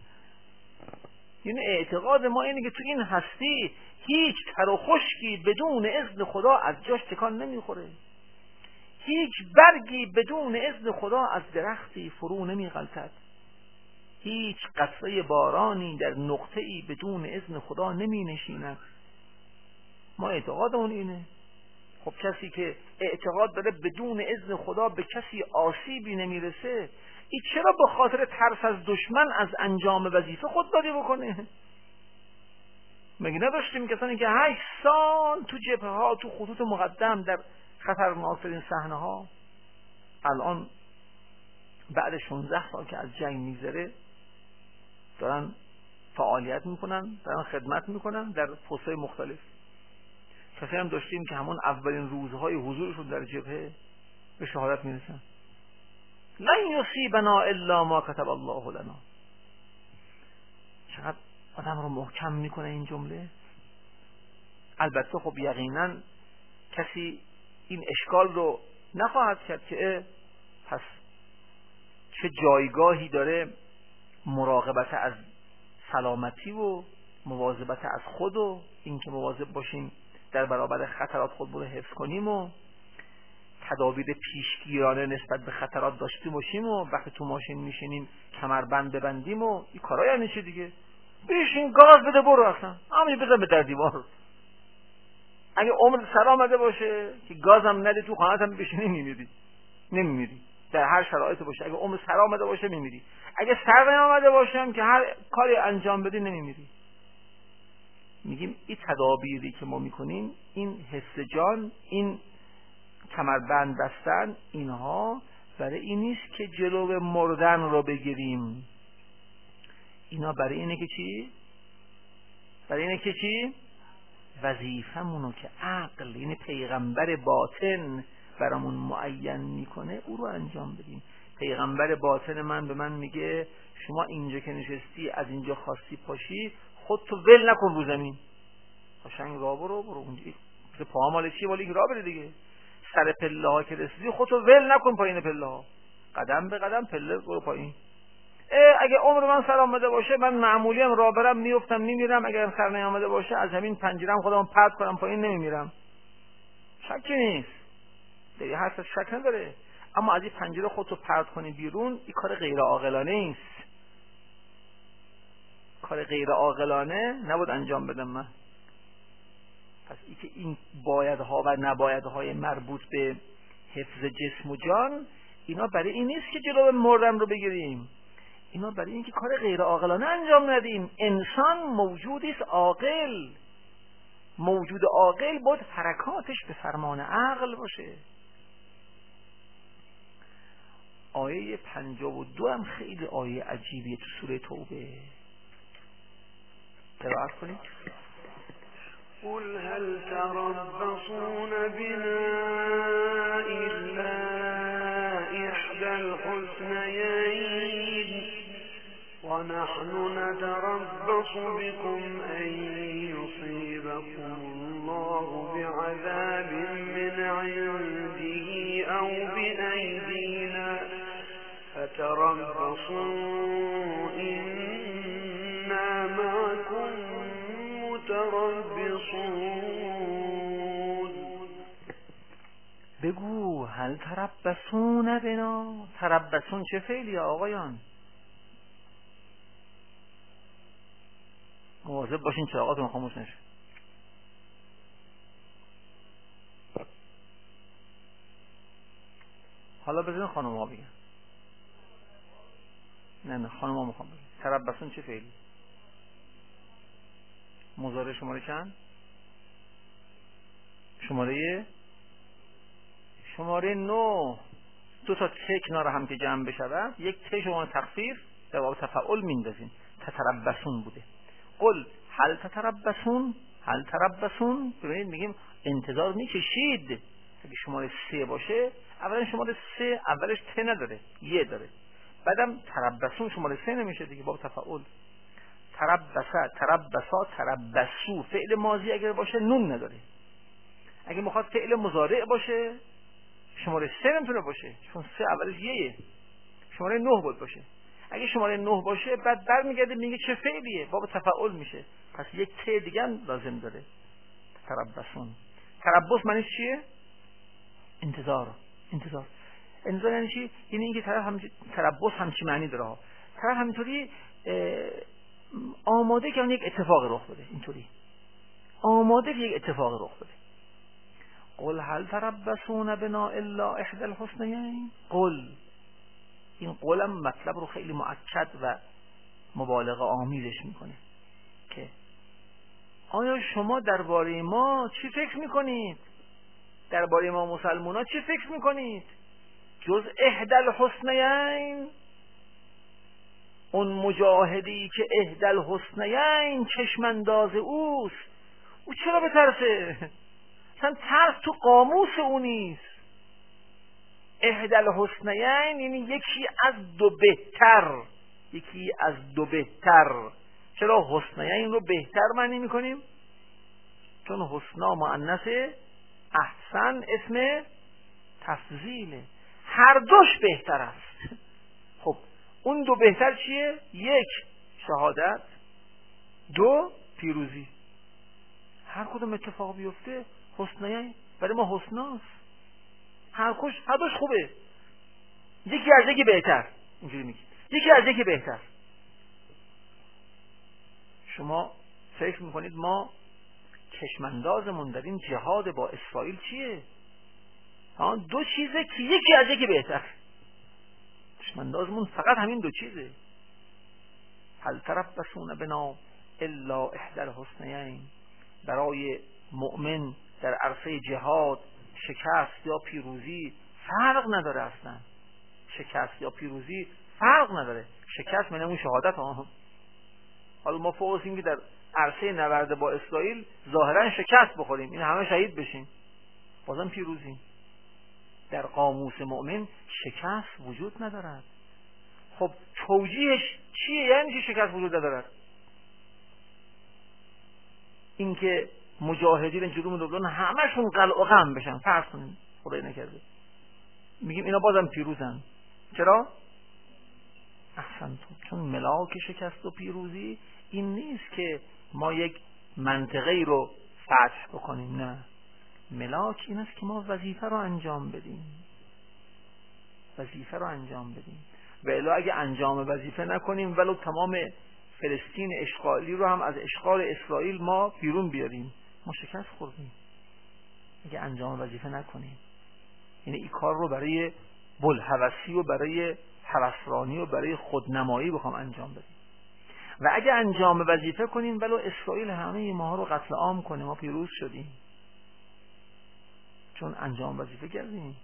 A: یعنی اعتقاد ما اینه که تو این هستی هیچ تر و خشکی بدون اذن خدا از جاش تکان نمیخوره، هیچ برگی بدون اذن خدا از درختی فرو نمیغلطد، هیچ قطره بارانی در نقطه‌ای بدون اذن خدا نمی نشیند. ما اعتقادمون اینه. خب کسی که اعتقاد داره بدون اذن خدا به کسی آسیبی نمیرسه، این چرا به خاطر ترس از دشمن از انجام وظیفه خودداری بکنه؟ مگه نداشتیم کسانی که هشت سال تو جبهه ها، تو خطوط مقدم، در خطرناکترین صحنه ها، الان بعد شانزده سال که از جنگ میگذره دارن فعالیت میکنن، دارن خدمت میکنن در پست‌های مختلف. کسی هم داشتیم که همون اولین روزهای حضورشون در جبهه به شهادت میرسن. لن یصیبنا الا ما كتب الله لنا. چقدر آدم رو محکم میکنه این جمله. البته خب یقینا کسی این اشکال رو نخواهد کرد که پس چه جایگاهی داره مراقبت از سلامتی و مواظبت از خود و اینکه مواظب باشیم در برابر خطرات خودمون رو حفظ کنیم و تدابیر پیشگیرانه نسبت به خطرات داشته باشیم و وقتی تو ماشین میشینیم کمربند ببندیم و این کارا یعنی چی دیگه؟ بشین گاز بده برو، اصلا همین بزن به در دیوار. اگه عمر سر آمده باشه که گازم نده تو خانه‌ت هم بشینی نمیمیری، نمیمیری در هر شرایطی باشه. اگه عمر سر آمده باشه میمیری، اگه سر نیامده باشه هم که هر کاری انجام بدی نمیمیری. میگیم این تدابیری که ما میکنیم، این حفظ جان، این کمربند بستن، اینها برای این نیست که جلو مردن رو بگیریم. اینا برای اینه که چی؟ برای اینه که چی؟ وظیفمونو که عقل، یعنی پیغمبر باطن برامون معین میکنه، او رو انجام بدیم. پیغمبر باطن من به من میگه شما اینجا که نشستی، از اینجا خواستی پاشی، خودتو ول نکن رو زمین، قشنگ راه برو، برو اونجا پا مال چیه؟ مال این راه بره دیگه. سر پله ها که رسیدی خودتو ول نکن پایین پله ها، قدم به قدم پله برو پایین. اگه عمر من سر آمده باشه من معمولی هم راه برم میافتم میمیرم، اگه سر نیامده باشه از همین پنجره‌ام خودم پرت کنم پایین نمیمیرم، شکی نیست دیگه، هر کس شک نداره. اما از این پنجره خودتو پرت کنی بیرون، این کار غیر عاقلانه است، کار غیر عاقلانه نبود انجام بدم من. پس ای که این بایدها و نبایدهای مربوط به حفظ جسم و جان، اینا برای این نیست که جلو مردن رو بگیریم، اینا برای این که کار غیر عاقلانه انجام ندیم. انسان موجودی است عاقل، موجود عاقل باید حرکاتش به فرمان عقل باشه. آیه پنجاه و دو هم خیلی آیه عجیبیه تو سوره توبه، قرائت کنید.
B: قل هل تربصون بنا إلا إحدى الحسنيين ونحن نتربص بكم أن يصيبكم الله بعذاب من عنده أو بأيدينا فتربصوا إنا معكم متربصون.
A: بگو هل تربصون بنا، تربصون چه فعلی آقایان؟ مواظب باشین چراغاتون خاموش نشه. حالا بزن خانم ها بگن. نه نه خانم ها میخوام بگن. تربصون چه فعلی؟ مضارع شماره چند؟ شماره شماره نو. دو تا ت کنار هم که جمع بشود یک ت شما تخفیف در باب تفعول میندازین. تتربصون بوده. قل هل تتربصون؟ هل تربصون؟ ببینید میگیم انتظار میکشید. اگه شماره سه باشه اولا شماره سه اولش ت نداره، یه داره. بعدم تربصون شماره سه نمیشه دیگه، باب تفعول. تربصا، تربصا، تربصو فعل ماضی اگر باشه نون نداره. اگه میخواد فعل مضارع باشه شماره سه نمیتونه باشه چون سه اولش یه، شماره نه بود باشه. اگه شماره نه باشه بعد برمیگرده میگه چه فعلیه، باب تفعول میشه. پس یک ت دیگه هم لازم داره. تربصون. تربص معنیش چیه؟ انتظار. انتظار انتظار یعنی چی؟ یعنی اینکه طرف هم تربص همچین معنی داره ها. طرف همینطوری آماده که اون یک اتفاق رخ بده، اینطوری آماده که یک اتفاق رخ بده. قل هل تربصون بنا الا احدى الحسنیین. قل، این قلم مطلب رو خیلی مؤکد و مبالغه آمیزش میکنه که آیا شما درباره ما چی فکر میکنید؟ درباره ما مسلمونا چی فکر میکنید؟ جز احدى الحسنیین، اون مجاهدی که احدى الحسنیین چشمانداز اوست، او چرا بترسه؟ اصلا ترس تو قاموس او نیست. احدى الحسنیین یعنی یکی از دو بهتر، یکی از دو بهتر. چرا حسنیین رو بهتر معنی میکنیم؟ چون حسنا مؤنث، احسن اسم تفضیله، هر دوش بهتر است. خب اون دو بهتر چیه؟ یک شهادت، دو پیروزی. هر کدوم اتفاق بیفته حسنیین برای ما حسناست. هر خوش هر دوش خوبه، یکی از یکی بهتر. اینجوری میگی یکی از یکی بهتر. شما فکر میکنید ما چشماندازمون در این جهاد با اسرائیل چیه؟ ها دو چیزه که یکی از یکی بهتر. چشماندازمون فقط همین دو چیزه. هل تربصون بنا الا احدى الحسنیین. برای مؤمن در عرصه جهاد شکست یا پیروزی فرق نداره. اصلا شکست یا پیروزی فرق نداره. شکست معنی اون شهادت ها. حالا ما فوق این که در عرصه نبرد با اسرائیل ظاهرا شکست بخوریم، این همه شهید بشیم، بازم پیروزیم. در قاموس مؤمن شکست وجود ندارد. خب توجیهش چیه؟ یعنی چه شکست وجود ندارد؟ اینکه مجاهدین جلوم دولون همشون قلع و غم بشن، فرض کنیم خدای نکرده، میگیم اینا بازم پیروزن. چرا؟ احسنتم. چون ملاک شکست و پیروزی این نیست که ما یک منطقه رو فتح بکنیم، نه، ملاک این است که ما وظیفه رو انجام بدیم، وظیفه رو انجام بدیم. و الا اگه انجام وظیفه نکنیم ولو تمام فلسطین اشغالی رو هم از اشغال اسرائیل ما بیرون بیاریم، ما شکست خوردیم اگه انجام وظیفه نکنیم. یعنی این کار رو برای بلهوسی و برای هوسرانی و برای خودنمایی بخوام انجام بدیم. و اگه انجام وظیفه کنیم ولو اسرائیل همه ما رو قتل عام کنه، ما پیروز شدیم، چون انجام وظیفه کردیم.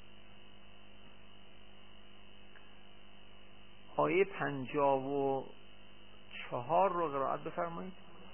A: آیه پنجاه و چهار رو قرائت بفرمایید.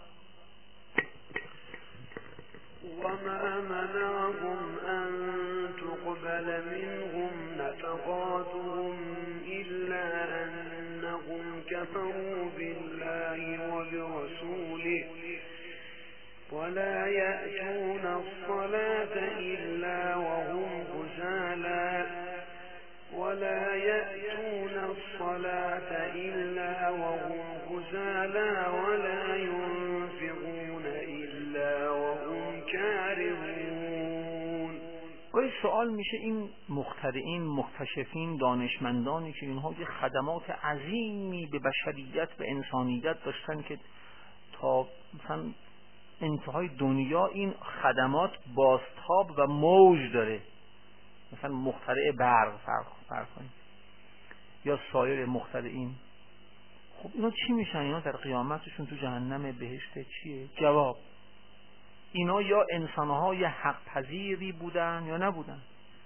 B: وما منعهم أن تقبل منهم نفقاتهم إلا أنهم كفروا بالله وبرسوله ولا يأتون الصلاة إلا وهم كسالى ولا يأتون الصلاة إلا وهم كسالى ولا ينفقون إلا وهم كارهون.
A: گاهی سوال میشه این مخترعین، مکتشفین، دانشمندانی که اینها که خدمات عظیمی به بشریت و انسانیت داشتن که تا مثلا انتهای دنیا این خدمات بازتاب و موج داره مثلا مخترع برق فرق فرق کنید یا سایر مخترعین. خب اینا چی میشن؟ اینا در قیامتشون تو جهنم بهشت چیه؟ جواب: اینا یا انسانهای حق پذیری بودن یا نبودن.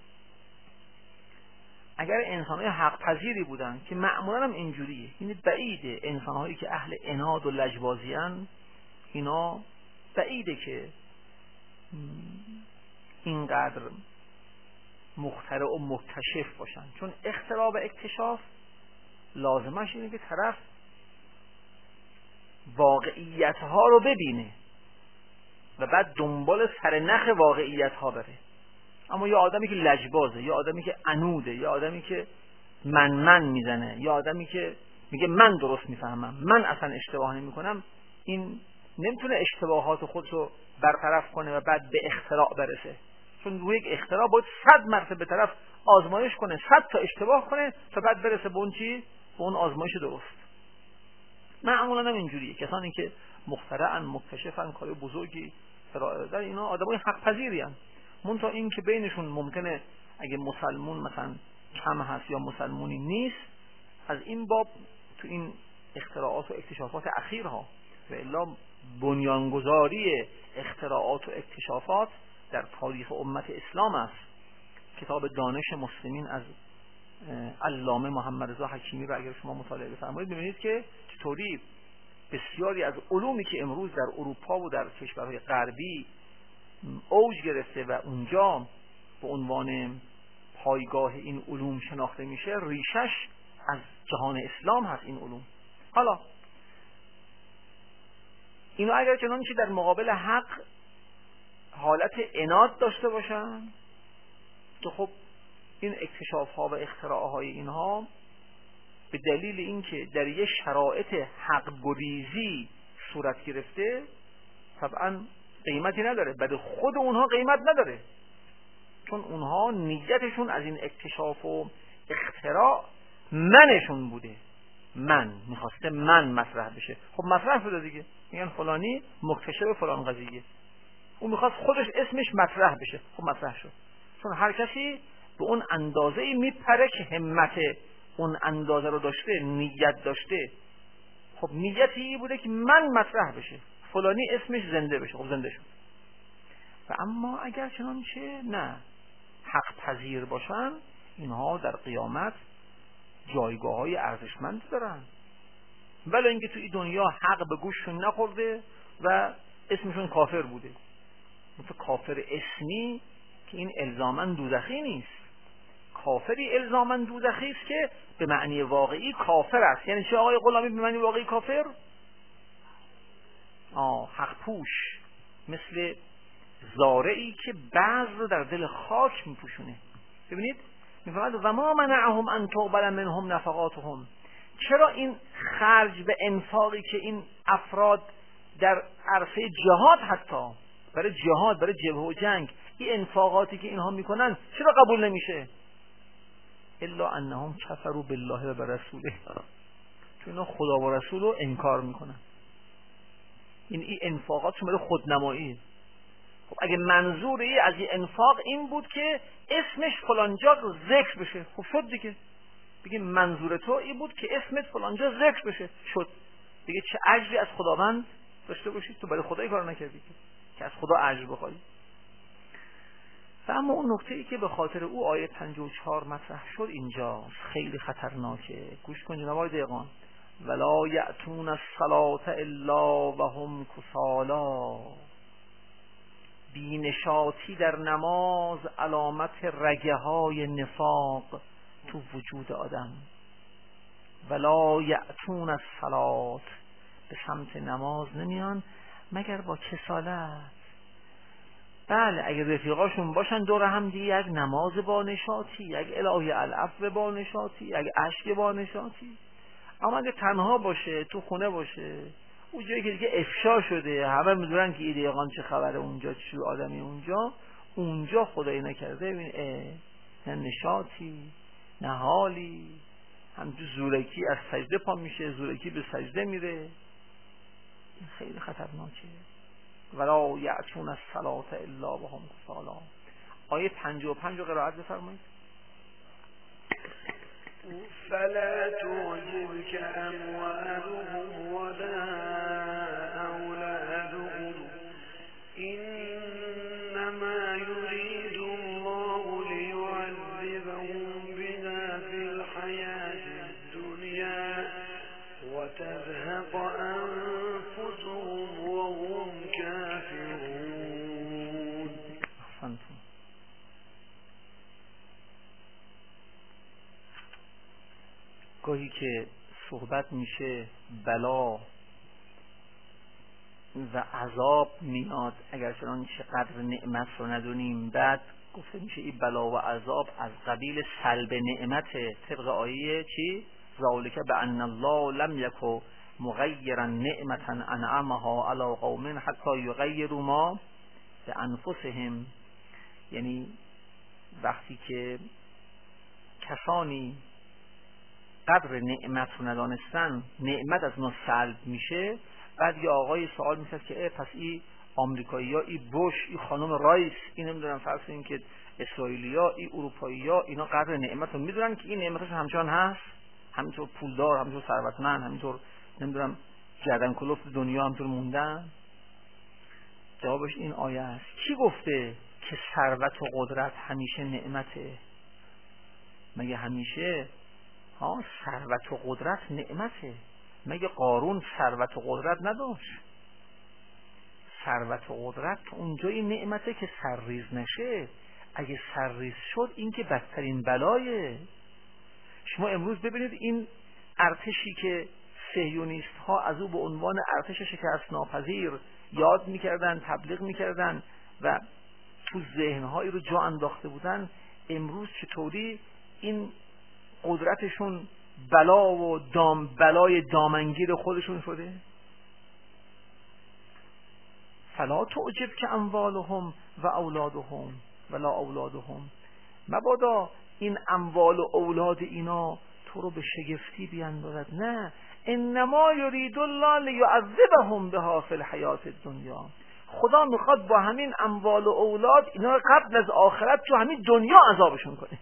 A: اگر انسانهای حق پذیری بودن که معمولا هم اینجوریه، یعنی بعیده انسانهایی که اهل عناد و لجبازی ان، اینا بعیده که اینقدر مخترع و مکتشف باشن، چون اختراع و اکتشاف لازمش اینه که طرف واقعیت ها رو ببینه و بعد دنبال سرنخ واقعیت ها بره. اما یا آدمی که لجبازه، یا آدمی که عنوده، یا آدمی که من من میزنه، یا آدمی که میگه من درست میفهمم، من اصلا اشتباه نمی کنم، این نمیتونه اشتباهات خودش رو برطرف کنه و بعد به اختراع برسه. چون روی یک اختراع باید صد مرتبه طرف آزمایش کنه، صد تا اشتباه کنه تا بعد برسه به اون چی؟ به اون آزمایش درست. معمولا هم اینجوریه. کسانی که مخترعن، مکتشفن، کار بزرگی در اینا آدمای حق پذیری ان. منتها این که بینشون ممکنه اگه مسلمون مثلا کم هست یا مسلمونی نیست، از این باب تو این اختراعات و اکتشافات اخیرها و الا بنیانگذاری اختراعات و اکتشافات در تاریخ امت اسلام است. کتاب دانش مسلمین از علامه محمد رضا حکیمی رو اگر شما مطالعه بفرمایید ببینید که چطوری بسیاری از علومی که امروز در اروپا و در کشورهای غربی اوج گرفته و اونجا به عنوان پایگاه این علوم شناخته میشه، ریشش از جهان اسلام هست این علوم. حالا اینا اگر چنانچه در مقابل حق حالت عناد داشته باشن که خب این اکتشاف ها و اختراع های اینها به دلیل اینکه در یه شرایط حق گریزی صورت گرفته طبعا قیمتی نداره، بعد خود اونها قیمت نداره، چون اونها نیتشون از این اکتشاف و اختراع منشون بوده، من میخواسته من مطرح بشه. خب مطرح شده دیگه، میگن فلانی مکتشف فلان قضیه، اون میخواست خودش اسمش مطرح بشه، خب مطرح شد. چون هر کسی به اون اندازه‌ای میپره که همت اون اندازه رو داشته، نیت داشته. خب نیتی بوده که من مطرح بشه، فلانی اسمش زنده بشه، خب زنده شد. و اما اگر چنانچه نه حق پذیر باشن، اینها در قیامت جایگاه های ارزشمند دارن، ولی اینکه تو این دنیا حق به گوششون نخورده و اسمشون کافر بوده. مثل کافر اسمی که این الزاماً دوزخی نیست، کافری الزاماً دوزخی است که به معنی واقعی کافر است. یعنی چه آقای غلامی به معنی واقعی کافر؟ آه حق پوش، مثل زارعی که بذر در دل خاک میپوشونه. ببینید میفرماید و ما منعهم ان تقبل منهم نفقاتهم، چرا این خرج به انفاقی که این افراد در عرصه جهاد، حتی برای جهاد، برای جبهه و جنگ، این انفاقاتی که اینها میکنن چرا قبول نمیشه؟ الا انهم کفروا بالله و برسوله، چون اینا خدا و رسول رو انکار میکنن. این این انفاقاتشون برای خودنمایی. خب اگه منظور ای از این انفاق این بود که اسمش فلانجا ذکر بشه، خب شد دیگه. بگیم منظور تو این بود که اسمت فلانجا ذکر بشه، شد دیگه. چه اجری از خداوند داشته باشید؟ تو برای خدای کار نکردی که از خدا اجر بخوای. و اما اون نکته ای که به خاطر او آیه پنجاه و چهار مطرح شد اینجاست، خیلی خطرناکه. گوش کن جناب آقای دقیقان. ولا یأتون الصلاة الا وهم کسالا، بینشاطی در نماز علامت رگه های نفاق تو وجود آدم. ولا یأتون الصلاة، به سمت نماز نمیان مگر با کسالت. بله اگر رفیقاشون باشن دور هم دیگه، یک نماز با نشاطی، یک الهی العفو با نشاطی، یک اشک با نشاطی. اما اگه تنها باشه، تو خونه باشه، اون جایی که دیگه افشا شده، همه میدونن که ایدهقان چه خبره اونجا، چی آدمی اونجا، اونجا خدایی نکرده ببین نه نشاطی نه حالی، هم تو زورکی از سجده پا میشه، زورکی به سجده میره. این خیلی خطرناکه. ولا یأتون الصلاة الا وهم کسالا. آیه پنجاه و پنج رو قرائت بفرمایید.
B: فلا تعجبك أموالهم ولا أولادهم إنما يريد الله ليعذبهم بها في الحياة الدنيا وتزهق أنفسهم وهم كافرون.
A: احسنتم. گاهی که صحبت میشه بلا و عذاب میاد اگر چنان چقدر نعمت رو ندونیم، بعد گفته میشه این بلا و عذاب از قبیل سلب نعمت، طبق آیه چی؟ ذالک بأن الله لم یک مغیرا نعمتا انعمها علی قوم حتی یغیروا ما بانفسهم. یعنی وقتی که کسانی قدر نعمت رو ندانستن، نعمت از ما سلب میشه، بعد یه آقای سوال میشه که پس این آمریکایی ها، این بوش، این خانم رایس، این نمیدونم فرض این که اسرائیلی ها، این اروپایی ها، اینا قدر نعمت رو میدونن که این نعمتش همچنان هست، همینطور پولدار، همینطور ثروتمند، همینطور نمیدونم گردن کلفت دنیا همینطور موندن؟ جوابش این آیه است. کی گفته که ثروت و قدرت همیشه نعمته؟ مگه همیشه ها ثروت و قدرت نعمته؟ مگه قارون ثروت و قدرت نداشت؟ ثروت و قدرت اونجای نعمته که سرریز نشه. اگه سرریز شد این که بدترین بلایه. شما امروز ببینید این ارتشی که صهیونیست ها از او به عنوان ارتش شکست ناپذیر یاد میکردن، تبلیغ میکردن و تو ذهنهایی رو جا انداخته بودن، امروز چطوری این قدرتشون بلا و دام بلای دامنگیر خودشون شده؟ فلا تعجب که اموالهم و اولادهم ولا اولادهم، مبادا این اموال و اولاد اینا تو رو به شگفتی بیاندازد. نه، انما یرید الله لیعذبهم بها فی الحیات الدنیا. خدا میخواد با همین اموال و اولاد اینا رو قبل از آخرت تو همین دنیا عذابشون کنه.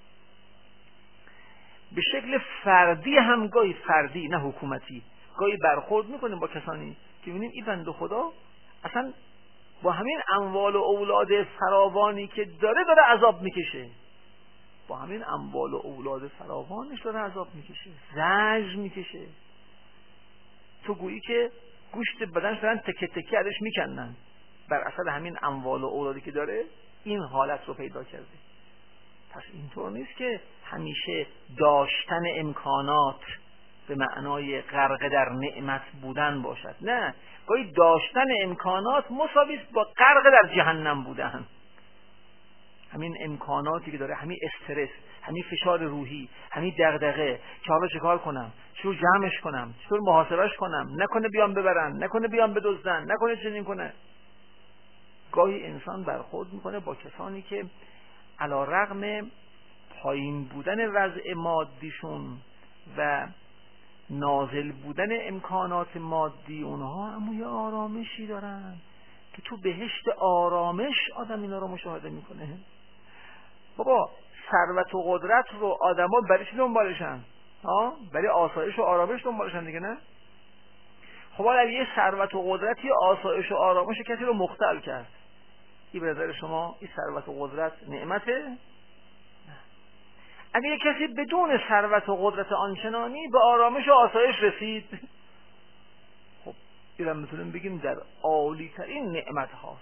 A: به شکل فردی هم، گاهی فردی نه حکومتی، گاهی برخورد میکنیم با کسانی که میبینیم این بنده خدا اصلا با همین اموال و اولاد فراوانی که داره داره عذاب میکشه. با همین اموال و اولاد فراوانش داره عذاب میکشه، زجر میکشه. تو گویی که گوشت بدنش دارن تکه تکه ازش میکنن، بر اثر همین اموال و اولادی که داره این حالت رو پیدا کرده. پس اینطور نیست که همیشه داشتن امکانات به معنای غرق در نعمت بودن باشد. نه، گاهی داشتن امکانات مساوی است با غرق در جهنم بودن. همین امکاناتی که داره، همین استرس، همین فشار روحی، همین دغدغه که حالا چیکار کنم، چطور جمعش کنم، چطور محاسبهش کنم، نکنه بیام ببرن، نکنه بیام بدزدن، نکنه چنین کنه. گاهی انسان برخورد میکنه با کسانی که علی رغم پایین بودن وضع مادیشون و نازل بودن امکانات مادی اونها، اما یه آرامشی دارن که تو بهشت آرامش آدم اینا رو مشاهده میکنه. بابا ثروت و قدرت رو آدما برای چی دنبالشن؟ ها، برای آسایش و آرامش دنبالشن دیگه، نه؟ خب اگه یه ثروت و قدرتی آسایش و آرامش کسی رو مختل کرد، این به نظر شما این ثروت و قدرت نعمته؟ نه. اگه یه کسی بدون ثروت و قدرت آنچنانی به آرامش و آسایش رسید، خب این هم میتونیم بگیم در عالی ترین نعمت هاست.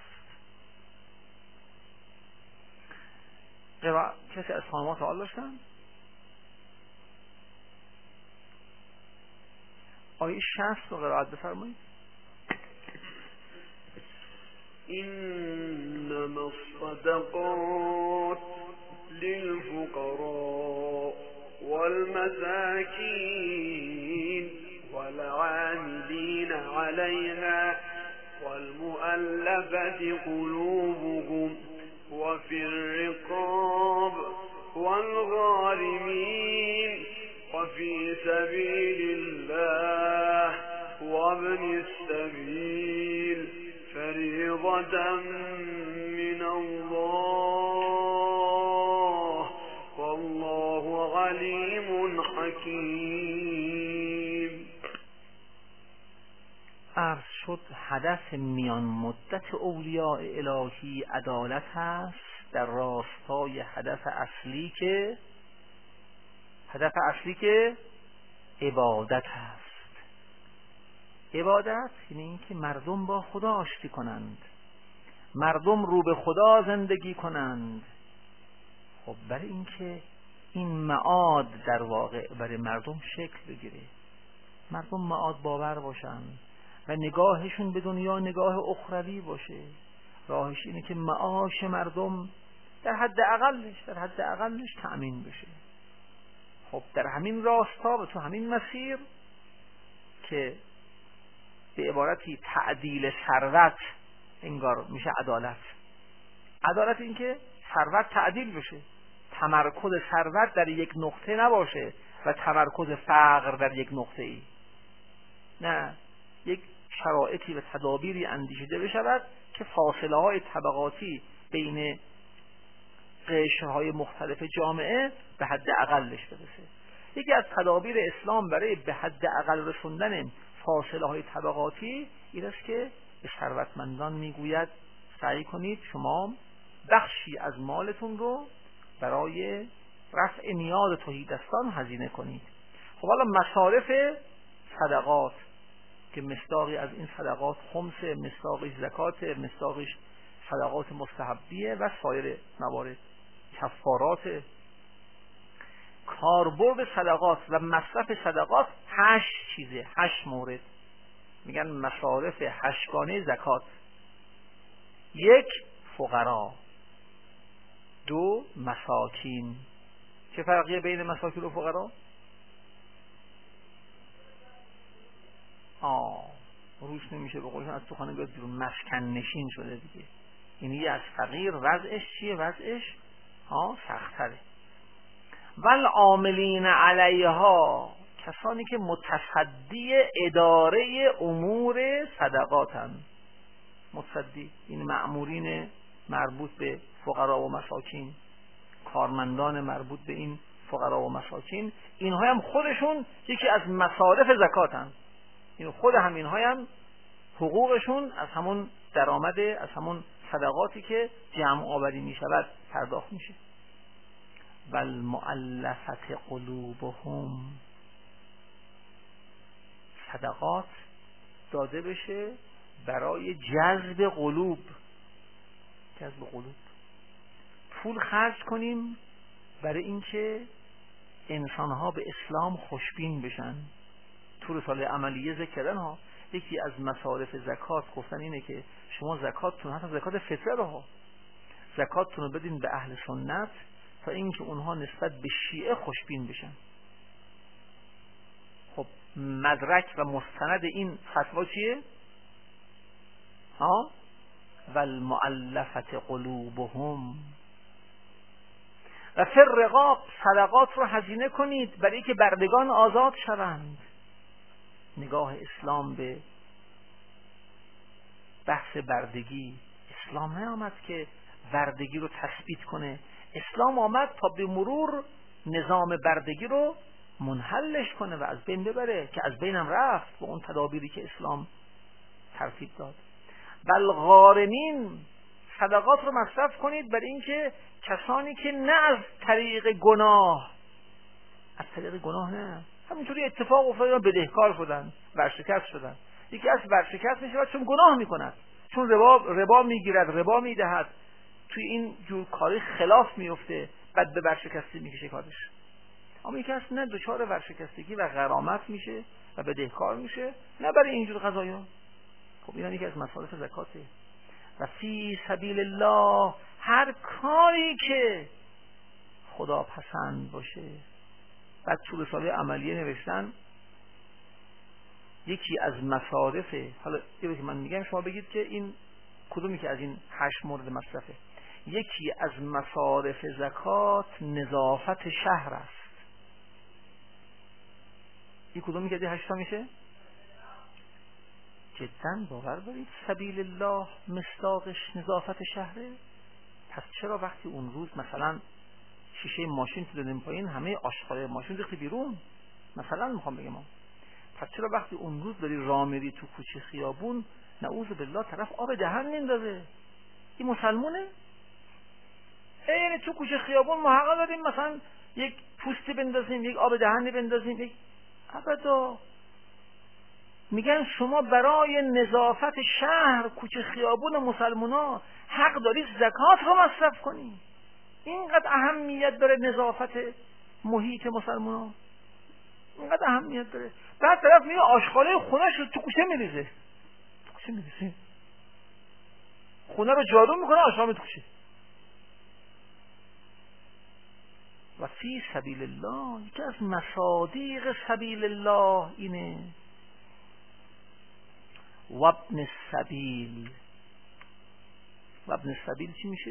A: کسی از خانم‌ها سوال داشتن؟ آیه شصت رو قرائت بفرمایید.
B: إنما الصدقات للفقراء والمساكين والعاملين عليها والمؤلفة قلوبهم وفي الرقاب والغارمين وفي سبيل الله وابن السبيل فريضة من الله حكيم.
A: عرض شد هدف میان مدت اولیاء الهی عدالت هست در راستای هدف اصلی که هدف اصلی که عبادت هست. عبادت یعنی این که مردم با خدا آشتی کنند، مردم رو به خدا زندگی کنند. خب برای این که این معاد در واقع برای مردم شکل بگیره، مردم معاد باور باشن و نگاهشون به دنیا نگاه اخروی باشه، راهش اینه که معاش مردم در حد اقلش در حد اقلش تأمین بشه. خب در همین راستا و تو همین مسیر که به عبارتی تعدیل ثروت انگار میشه عدالت. عدالت این که ثروت تعدیل بشه، تمرکز ثروت در یک نقطه نباشه و تمرکز فقر در یک نقطه ای. نه، یک شرایطی و تدابیری اندیشیده بشود که فاصله های طبقاتی بین قشرهای مختلف جامعه به حد اقلش برسه. یکی از تدابیر اسلام برای به حد اقل رسوندن فاصله های طبقاتی این است که به ثروتمندان میگوید سعی کنید شما بخشی از مالتون رو برای رفع نیاز تهیدستان هزینه کنید. خب حالا مصارف صدقات که مصداقی از این صدقات خمس، مصداقش زکات، مصداقش صدقات مستحبیه و سایر موارد، کفارات. کاربرد صدقات و مصرف صدقات هشت چیزه، هشت مورد. میگن مصارف هشتگانه زکات. یک، فقرا. دو، مساکین. چه فرقیه بین مساکین و فقرا؟ آه روش نمیشه به قولشون از تو خانه بیاد بیرون، مسکن نشین شده دیگه. اینی از فقیر وضعش چیه؟ وضعش ها سخت‌تره. والعاملین علیها، کسانی که متصدی اداره امور صدقاتن. متصدی این مأمورین مربوط به فقرا و مساکین، کارمندان مربوط به این فقرا و مساکین، اینها هم خودشون یکی از مصارف زکاتن. این خود همینها هم حقوقشون از همون درآمده، از همون صدقاتی که جمع آوری می شود پرداخت میشه. والمؤلفت قلوبهم، صدقات داده بشه برای جذب قلوب. جذب قلوب، پول خرج کنیم برای اینکه انسانها به اسلام خوشبین بشن. تو رساله عملیه ذکر کردن ها، یکی از مصارف زکات گفتن اینه که شما زکاتتون، حتی زکات فطره ها، زکاتتون رو بدین به اهل سنت تا اینکه اونها نسبت به شیعه خوشبین بشن. خب مدرک و مستند این فتوا چیه؟ ها والمؤلفت قلوبهم. و فی الرقاب، صدقات رو هزینه کنید برای که بردگان آزاد شوند. نگاه اسلام به بحث بردگی، اسلام نیامد که بردگی رو تثبیت کنه، اسلام آمد تا به مرور نظام بردگی رو منحلش کنه و از بین ببره، که از بینم رفت با اون تدابیری که اسلام ترتیب داد. بل غارمین، صدقات رو مصرف کنید برای اینکه کسانی که نه از طریق گناه، از طریق گناه نه، همینطوری اتفاق افتاد بدهکار شدن، ورشکست شدن. یکی از ورشکست میشه چون گناه میکند، چون ربا ربا میگیرد، ربا میدهد، توی این جور کاری خلاف میفته، بعد به ورشکستی میکشه کارش. اما یکی از نه دچار ورشکستگی و غرامت میشه و بدهکار میشه، نه برای اینجور قضایا. خب اینا یکی از مصارف زکاته. و فی سبیل الله، هر کاری که خدا پسند باشه. بعد تو رساله عملیه نوشتن یکی از مصارف، حالا یه که من میگم شما بگید که این کدومی که از این هشت مورد مصرفه. یکی از مصارف زکات نظافت شهر است. این کدومی که از این هشتا میشه؟ جدا باور دارید سبیل الله مصداقش نظافت شهره؟ پس چرا وقتی اون روز مثلا شیشه ماشین تو دادیم پایین، همه آشغال ماشین ریختی بیرون؟ مثلا میخوام بگم پس چرا وقتی اون روز داری راه میری تو کوچه خیابون نعوذ بالله طرف آب دهن میندازه؟ این مسلمونه؟ یعنی تو کوچه خیابون ما حق داریم مثلا یک پوستی بندازیم، یک آب دهنی بندازیم، یک ابدا. میگن شما برای نظافت شهر کوچه خیابون مسلمونا حق داری زکات رو مصرف کنی. اینقدر اهمیت داره نظافت محیط مسلمونا، اینقدر اهمیت داره. بعد طرف میگه آشغاله خونه‌ش رو تو کوچه میریزه، تو کوچه میریزه، خونه رو جارو میکنه، آشغال تو کوچه. و فی سبیل الله، یکی از مصادیق سبیل الله اینه. و ابن السبیل، و ابن السبیل چی میشه؟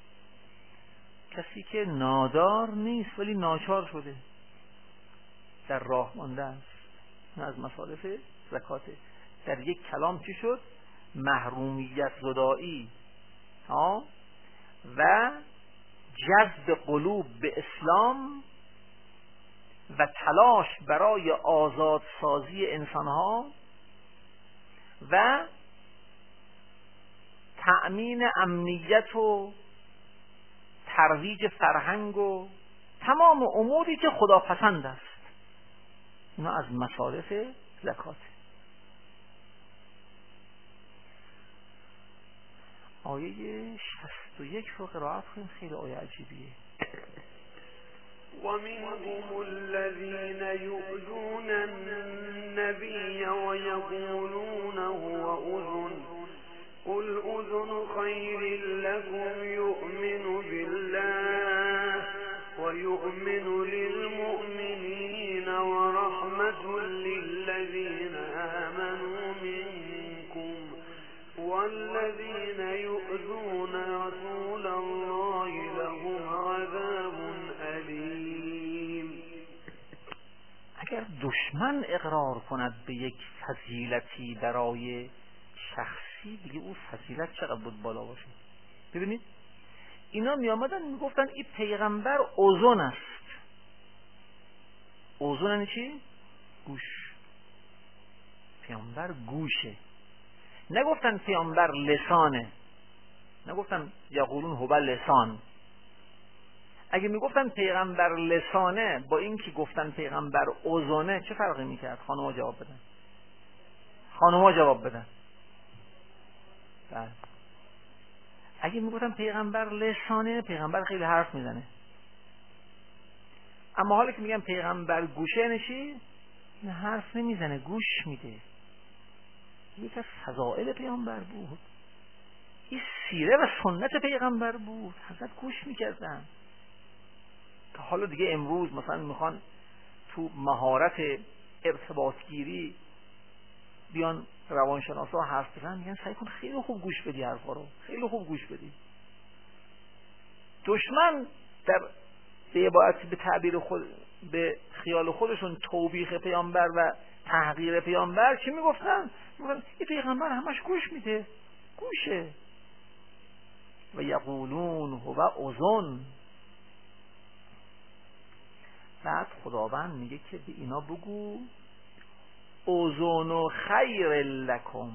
A: کسی که نادار نیست ولی ناچار شده، در راه مانده است. این از مصارف زکاته. در یک کلام چی شد؟ محرومیت زدایی ها و جذب قلوب به اسلام و تلاش برای آزادسازی انسانها و تأمین امنیت و ترویج فرهنگ و تمام اموری که خدا پسند است. اینا از مصارف زکات. آیه شصت و یک رو قرائت کنیم، خیلی آیه عجیبیه.
B: ومنهم الذين يؤذون النبي ويقولون هو أذن قل أذن خير لكم يؤمن بالله ويؤمن للمؤمنين ورحمة للذين آمنوا منكم والذين يؤذون رسول الله لهم عذاب أليم.
A: اگر دشمن اقرار کند به یک فضیلتی برای شخصی، دیگه اون فضیلت چقدر بود بالا باشه. ببینید اینا می آمدن می گفتن این پیغمبر اذن است. اذن یعنی چی؟ گوش. پیغمبر گوشه. نگفتن پیامبر لسانه، نگفتن یقولون هو لسان. اگه میگفتن پیغمبر لسانه با این که گفتن پیغمبر اذنه چه فرقی میکرد؟ خانم‌ها جواب بدن، خانم‌ها جواب بدن. بله. اگه میگفتن پیغمبر لسانه، پیغمبر خیلی حرف میزنه. اما حالا که میگن پیغمبر گوشه نشی، نه حرف نمیزنه، گوش میده. یک از فضائل پیامبر بود، این سیره و سنت پیغمبر بود. حضرت گوش میکردن. که حالا دیگه امروز مثلا میخوان تو مهارت ارتباطگیری بیان روانشناسا حرف بزنن، میگن سعی کن خیلی خوب گوش بدی حرفا رو، خیلی خوب گوش بدی. دشمن در به عبارت به تعبیر خود به خیال خودشون توبیخ پیامبر و تحقیر پیامبر چی میگفتن؟ میگفتن این پیغمبر همش گوش میده، گوشه. و یقولون هو اذن. بعد خداوند میگه که به اینا بگو اذن خیر لکم،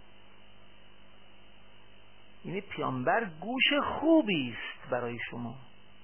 A: یعنی پیامبر گوش خوبی است برای شما،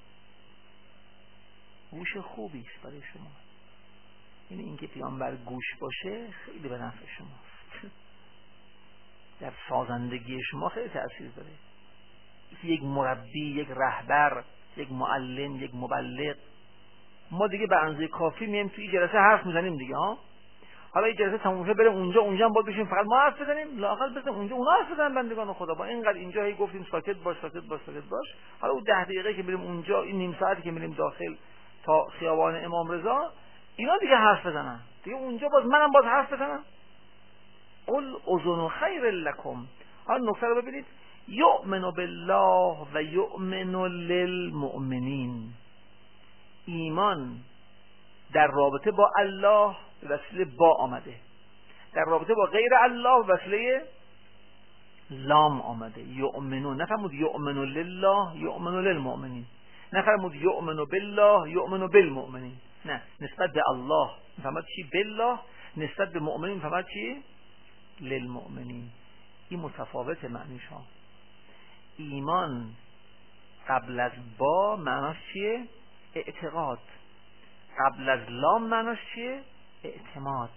A: گوش خوبی است برای شما. یعنی اینکه پیامبر گوش باشه خیلی به نفع شماست، در سازندگی شما خیلی تأثیر داره. یک مربی، یک رهبر، یک معلم، یک مبلغ، ما دیگه به اندازه کافی میایم تو این جلسه حرف میزنیم دیگه ها. حالا این جلسه تموم شه بریم اونجا، اونجا هم باید بشیم فقط ما حرف بزنیم، لااقل بزنیم اونجا اونا حرف بزنن بندگان خدا. با اینقدر اینجا هی گفتیم ساکت باش ساکت باش ساکت باش، حالا اون ده دقیقه که بریم اونجا، این نیم ساعتی که میریم داخل تا خیابان امام رضا، اینا دیگه حرف بزنن دیگه اونجا، باز منم باز حرف بزنم. قل اذن خیر لکم. حالا نکته رو ببینید، یؤمن بالله و یؤمن للمؤمنین. ایمان در رابطه با الله وسیله با آمده، در رابطه با غیر الله وسیله لام آمده. یؤمنون، نفرمود یؤمن لله یؤمن للمؤمنین، نفرمود یؤمن بالله یؤمن بالمؤمنین، نه، نسبت به الله میفهمد چی؟ بالله نسبت به مؤمنین میفهمد چی؟ للمؤمنین. این متفاوت معنیش ها. ایمان قبل از با معناش چیه؟ اعتقاد. قبل از لام معناش چیه؟ اعتماد.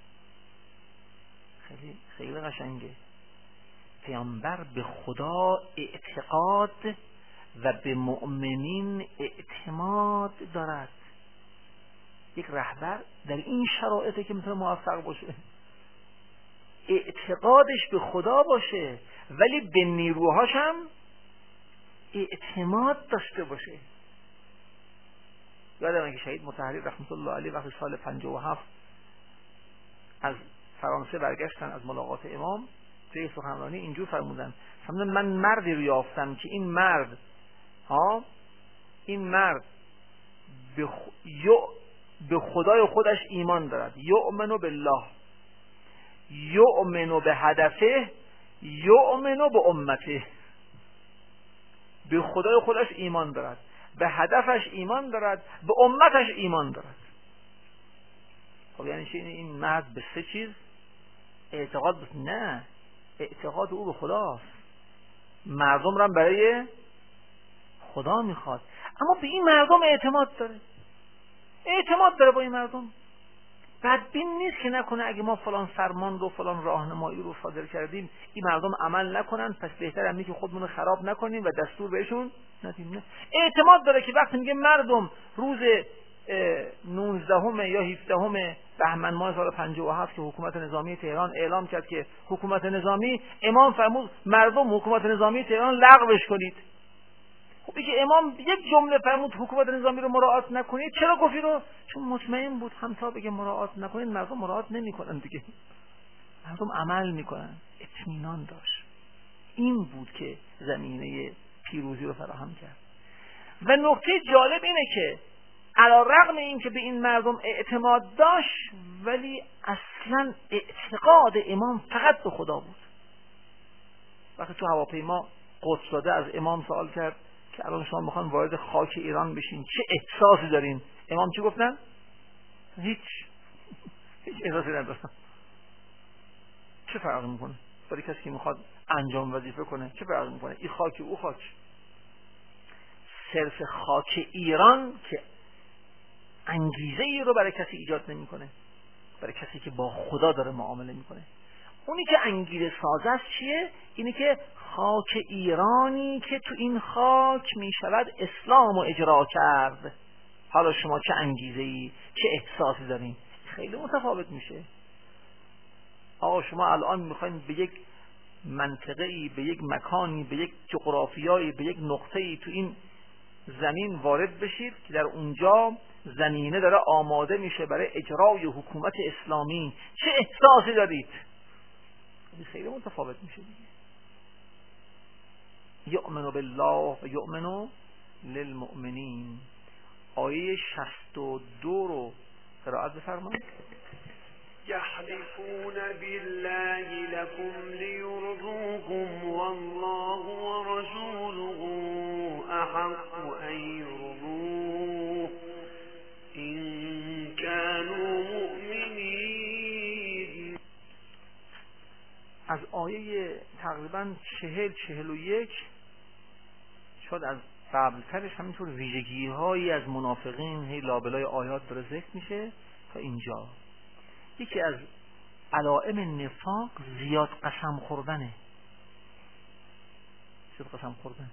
A: خیلی خیلی قشنگه. پیامبر به خدا اعتقاد و به مؤمنین اعتماد دارد. یک رهبر در این شرایطه که میتونه موفق باشه، اعتقادش به خدا باشه ولی به نیروهاش هم اعتماد داشته باشه. یادمه که شهید مطهری رحمت الله علیه وقتی سال پنجاه و هفت از فرانسه برگشتن از ملاقات امام، توی سخنرانی اینجور فرمودن فرمودن من مردی رو یافتم که این مرد ها این مرد به, خ... به خدای خودش ایمان دارد، یؤمن بالله، یؤمن به هدفه، یؤمن به امته. به خدای خودش ایمان دارد، به هدفش ایمان دارد، به امتش ایمان دارد. خب یعنی چی؟ این مرد به سه چیز اعتقاد بس... نه اعتقاد او به خداست، مردم را برای خدا میخواد، اما به این مردم اعتماد داره، اعتماد داره با این مردم. بدبین نیست که نکنه اگه ما فلان فرمان رو فلان راهنمایی رو صادر کردیم این مردم عمل نکنن، پس بهتر همینه که خودمون رو خراب نکنیم و دستور بهشون ندیم. نه، اعتماد داره که وقتی میگه مردم روز نوزدهم یا هفدهم بهمن ماه سال پنجاه و هفت که حکومت نظامی تهران اعلام کرد که حکومت نظامی، امام فرمود مردم حکومت نظامی تهران لغوش کنید. خب که امام یک جمله فرمود حکومت نظامی رو مراعات نکنید، چرا گفتی رو؟ چون مطمئن بود همتا بگه مراعات نکنید مردم مراعات نمیکنن دیگه، مردم عمل میکنن. اطمینان داشت. این بود که زمینه پیروزی رو فراهم کرد. و نکته جالب اینه که علی رغم این که به این مردم اعتماد داشت ولی اصلا اعتقاد امام فقط به خدا بود. وقتی تو هواپیما قدس داده از امام سوال کرد که الان شما میخوان وارد خاک ایران بشین چه احساسی دارین؟ امام چی گفتن؟ هیچ هیچ احساسی ندارم. چه فرق میکنه؟ برای کسی که میخواد انجام وظیفه کنه چه فرق میکنه؟ این خاک او خاک. صرف خاک ایران که انگیزه ای رو برای کسی ایجاد نمیکنه، برای کسی که با خدا داره معامله میکنه. اونی که انگیزه ساز است چیه؟ اینی که خاک ایرانی که تو این خاک میشود اسلام رو اجرا کرد. حالا شما چه انگیزه ای چه احساسی دارین؟ خیلی متفاوت میشه. آقا شما الان میخواین به یک منطقه ای، به یک مکانی، به یک جغرافیایی، به یک نقطه ای تو این زمین وارد بشید که در اونجا زمینه داره آماده میشه برای اجرای حکومت اسلامی، چه احساسی دارید؟ خیلی متفاوت میشه دیگه. یؤمن بالله و یؤمن للمؤمنین. آیه شصت و دو رو قرائت بفرمایید.
B: یحلفون بالله لكم لیرضوكم والله ورسوله احق ان يرضوه ان كانوا مؤمنین.
A: از آیه تقریبا چهل چهل و یک شاید از قبلترش همینطور ویژگی هایی از منافقین هی لابلای آیات داره ذکر میشه تا اینجا. یکی از علائم نفاق زیاد قسم خوردنه. زیاد قسم خوردن.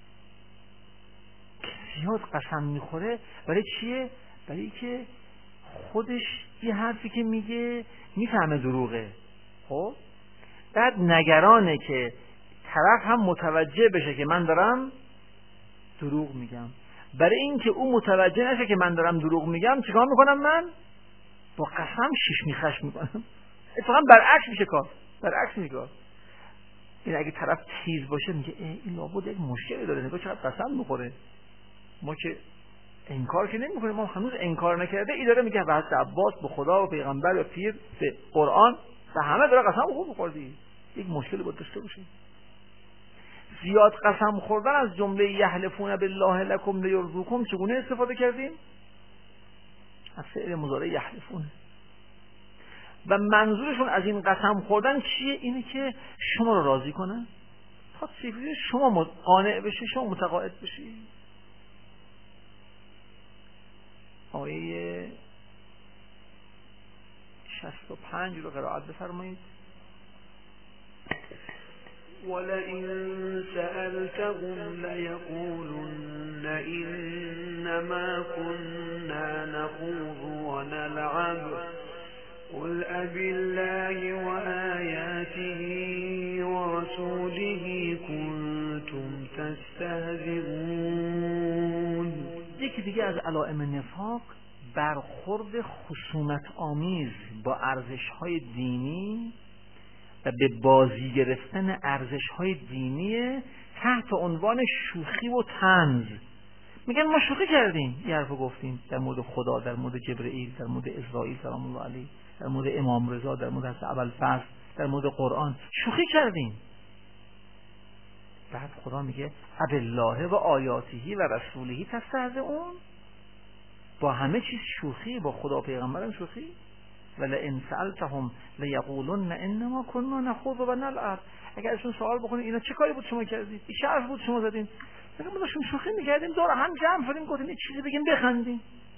A: زیاد قسم میخوره برای چیه؟ برای که خودش یه حرفی که میگه میفهمه دروغه، خب بعد نگرانه که طرف هم متوجه بشه که من دارم دروغ میگم. برای این که او متوجه نشه که من دارم دروغ میگم چیکار میکنم؟ من با قسم شش میخش میکنم. اتفاقا برعکس میشه کار، برعکس میشه کار. این اگه طرف تیز باشه میگه این لابد یک مشکلی داره، نگاه چقدر قسم میخوره. ما که انکار که نمیکنیم، ما هنوز انکار نکرده. این داره میگه به حضرت عباس، به خدا و پیغمبر و پیر، به قرآن، به همه داره قسم خوب میخوردی. یک مشکلی باید داشته باشه. زیاد قسم خوردن از جمله یحلفون بالله لکم لیرضوکم چگونه استفاده کردیم؟ از فعل مضارع یحلفون. و منظورشون از این قسم خوردن چیه؟ اینه که شما رو راضی کنه، تا سیفی شما قانع بشی، شما متقاعد بشی. آیه شصت و پنج رو قرائت بفرمایید.
B: ولئن سألتهم لیقولن إنما كنا نخوض ونلعب قل أبالله وآياته ورسوله كنتم تستهزئون.
A: یکی دیگه از علائم نفاق برخورد خصومت آمیز با ارزش‌های دینی و به بازی گرفتن ارزش‌های دینی تحت عنوان شوخی و طنز. میگن ما شوخی کردیم، یه حرفو گفتیم در مورد خدا، در مورد جبرئیل، در مورد اسرائیل سلام الله علیه، در مورد امام رضا، در مورد حضرت ابوالفضل، در مورد قرآن شوخی کردیم. بعد خدا میگه ابالله و آیاته و رسوله تستهزئون، با همه چیز شوخی، با خدا و پیغمبرم شوخی. ولئن سألتهم لیقولن انما كنا نخوض و نلعب. اگر ازشون سوال بکنید اینا چه کاری بود شما کردید، این چه حرف بود شما زدین، میگم ما داشتیم شوخی میکردیم، دور هم جمع شدیم گفتیم یه چیزی بگیم بخندیم.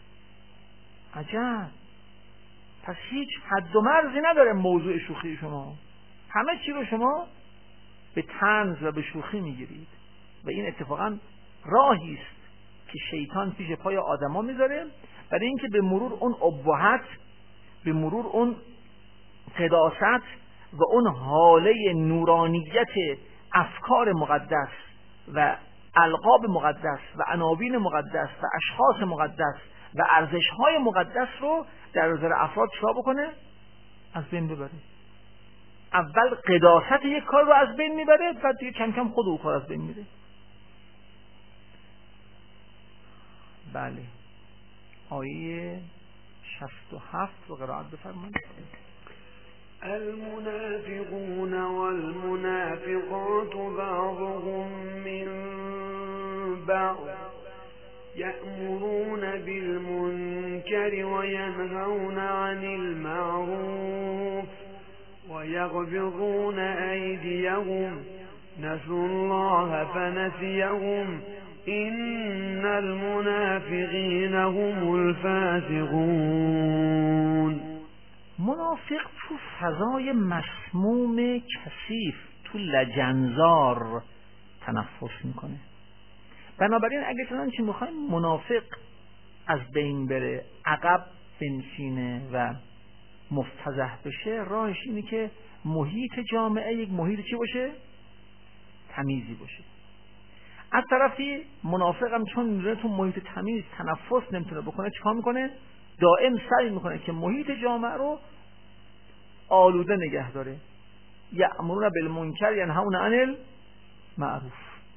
A: عجب، پس هیچ حد و مرزی نداره موضوع شوخی شما، همه چی رو شما به طنز و به شوخی میگیرید و این اتفاقا راهی است که شیطان پیش پای آدما میذاره برای اینکه به مرور اون ابهت، به مرور اون قداست و اون حاله نورانیت افکار مقدس و القاب مقدس و عناوین مقدس و اشخاص مقدس و ارزش‌های مقدس رو در نظر افراد چرا بکنه؟ از بین ببره. اول قداست یک کار رو از بین میبره، بعد دیگه کم کم خود او کار از بین میره. بله، آیه شصت و هفت رو قرائت بفرمایید.
B: المنافقون والمنافقات بعضهم من بعض يأمرون بالمنكر وينهون عن المعروف ويغضضون أيديهم نسوا الله فنسيهم إن المنافقين هم الفاسقون.
A: منافق تو فضای مسموم کثیف، تو لجنزار تنفس میکنه. بنابراین اگه چنانچه میخوایم منافق از بین بره، عقب بنشینه و مفتضح بشه، راهش اینه که محیط جامعه یک محیط چی باشه؟ تمیزی باشه. از طرفی منافق هم چون میدونه تو محیط تمیز تنفس نمیتونه بکنه، چیکار میکنه؟ دائم سعی میکنه که محیط جامعه رو آلوده نگه داره. یأمرون بالمنکر ینهون عن المعروف.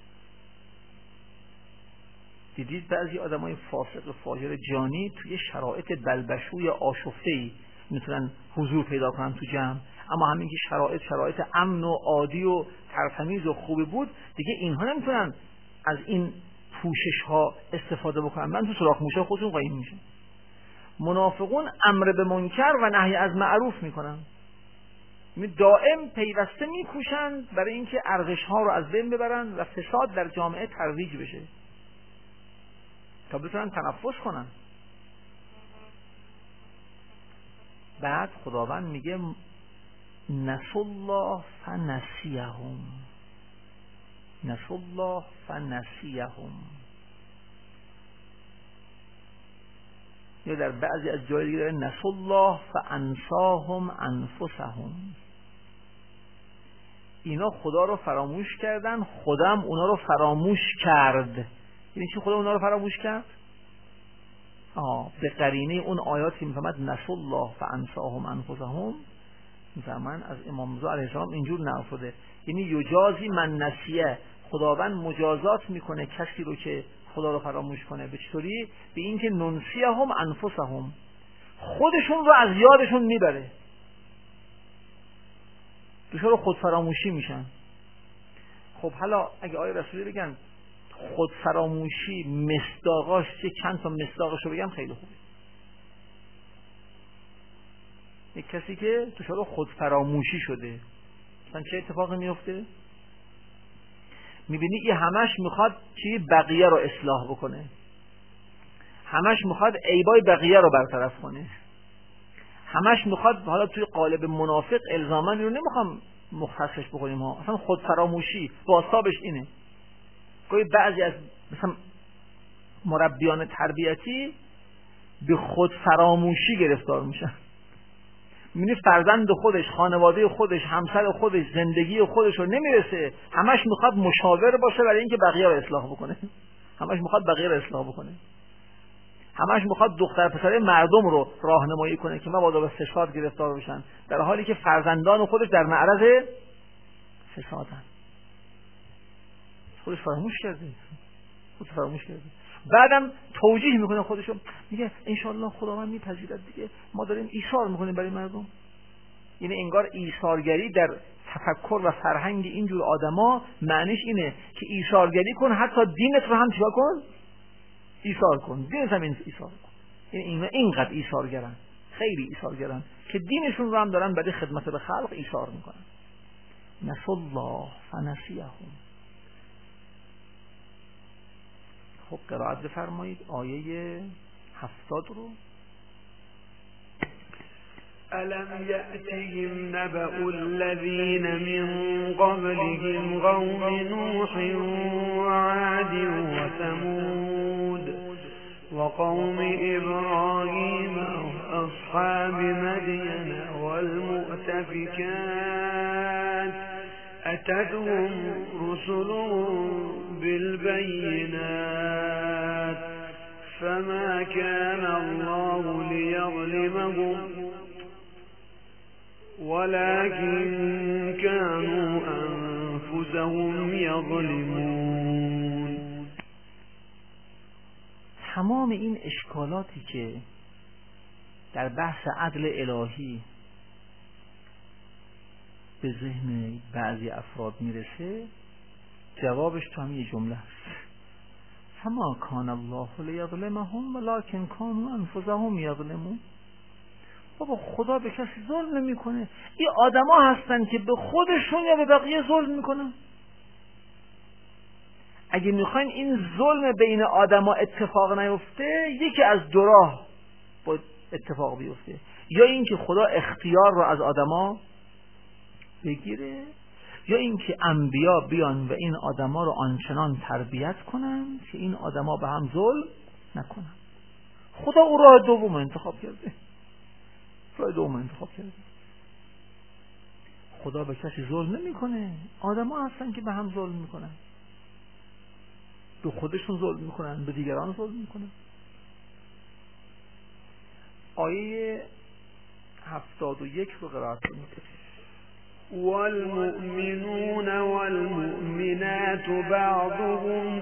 A: دیدید بعضی آدمای فاسق و فاجر جانی توی شرایط بلبشوی آشفته‌ای میتونن حضور پیدا کنن تو جمع، اما همین که شرایط شرایط امن و عادی و ترتمیز و خوبی بود، دیگه اینها نمیتونن از این پوشش ها استفاده بکنن، من تو سوراخ موشه خودشون قایم میشن. منافقون امر به منکر و نهی از معروف میکنن، دائم پیوسته میکوشن برای اینکه ارزش ها رو از بین ببرن و فساد در جامعه ترویج بشه تا بتونن تنفس کنن. بعد خداوند میگه نسوا الله فنسیهم، نسوا الله فنسیهم. یا در بعضی از جای دیگه نسوا الله فانساهم انفسهم. اینا خدا رو فراموش کردن، خدا هم اونا رو فراموش کرد. یعنی چی خدا اونا رو فراموش کرد؟ آه به قرینه اون آیاتی میفهمد نسوا الله فانساهم انفسهم، میفهمن از امام رضا علیه السلام اینجور نفرده، یعنی یجازی من نسیه، خداوند مجازات میکنه کسی رو که خدا رو فراموش کنه. به چطوری؟ به این که ننسیهم انفسهم، خودشون رو از یادشون میبره، دچار خود فراموشی میشن. خب حالا اگه آیه رسولی بگن خود فراموشی مصداقاش چه، چند تا مصداقش رو بگم خیلی خوبه. یک کسی که دچار خودفراموشی شده. مثلا چه اتفاقی میفته؟ میبینی این همش میخواد چی؟ بقیه رو اصلاح بکنه، همش میخواد عیبای بقیه رو برطرف کنه، همش میخواد، حالا توی قالب منافق الزاما رو نمیخوام مختصش بکنیم ها، اصلا خودفراموشی بازتابش اینه. گاهی بعضی از مثلا مربیان تربیتی به خودفراموشی گرفتار میشن. میبینی فرزند خودش، خانواده خودش، همسر خودش، زندگی خودش رو نمیرسه، همش میخواد مشاور باشه برای اینکه بقیه رو اصلاح بکنه، همش میخواد بقیه رو اصلاح بکنه، همش میخواد دختر پسر مردم رو راهنمایی کنه که مبادا به فساد گرفتار بشن، در حالی که فرزندان خودش در معرض فسادن. خودش فراموش کرده، خودش فراموش کرده. بعدم توجیه میکنه خودشو، میگه انشالله خداوند میپذیرد دیگه، ما داریم ایثار میکنیم برای مردم. یعنی انگار ایثارگری در تفکر و فرهنگ اینجور آدما معنیش اینه که ایثارگری کن، حتی دینت رو هم چیکار کن؟ ایثار کن، دینت هم ایثار کن. یعنی این اینقدر ایثارگرن، خیلی ایثارگرن که دینشون رو هم دارن برای خدمت به خلق ایثار میکنن. نسوا الله فنسیهم. خب قرائت بفرمایید آیه هفتاد رو.
B: ألم يأتهم نبأ الذين من قبلهم قوم نوح وعاد وثمود وقوم إبراهيم وأصحاب مدين والمؤتفكات أتتهم رسلهم بالبينات فما كان الله ليظلمهم ولكن كانوا أنفسهم يظلمون.
A: تمام این اشکالاتی که در بحث عدل الهی به ذهن بعضی افراد میرسه، جوابش تو هم یه جمله است: فما کان الله لیظلمهم ولکن کانوا انفسهم یظلمون. بابا خدا به کسی ظلم نمیکنه، این آدما هستن که به خودشون یا به بقیه ظلم میکنن. اگه میخواین این ظلم بین آدما اتفاق نیفته، یکی از دو راه باید اتفاق بیفته: یا اینکه خدا اختیار رو از آدما بگیره، یا اینکه انبیا بیان و این آدما رو آنچنان تربیت کنن که این آدما به هم ظلم نکنن. خدا او راه دوم انتخاب کرده، راه دوم انتخاب کرده. خدا به کسی ظلم نمیکنه، آدما هستن که به هم ظلم میکنن، به خودشون ظلم میکنن، به دیگران ظلم میکنن. آیه هفتاد و یک رو قرائت کنید.
B: والمؤمنون والمؤمنات بعضهم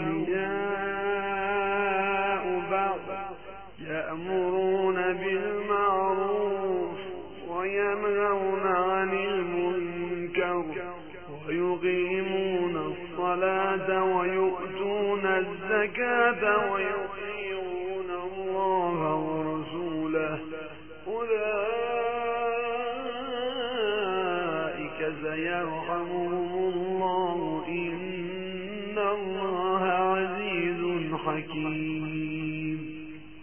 B: أولياء بعض يأمرون بالمعروف وينهون عن المنكر ويقيمون الصلاة ويؤتون الزكاة ويطيعون الله ورسوله أولئك سيرحمهم الله إن الله عزيز حكيم.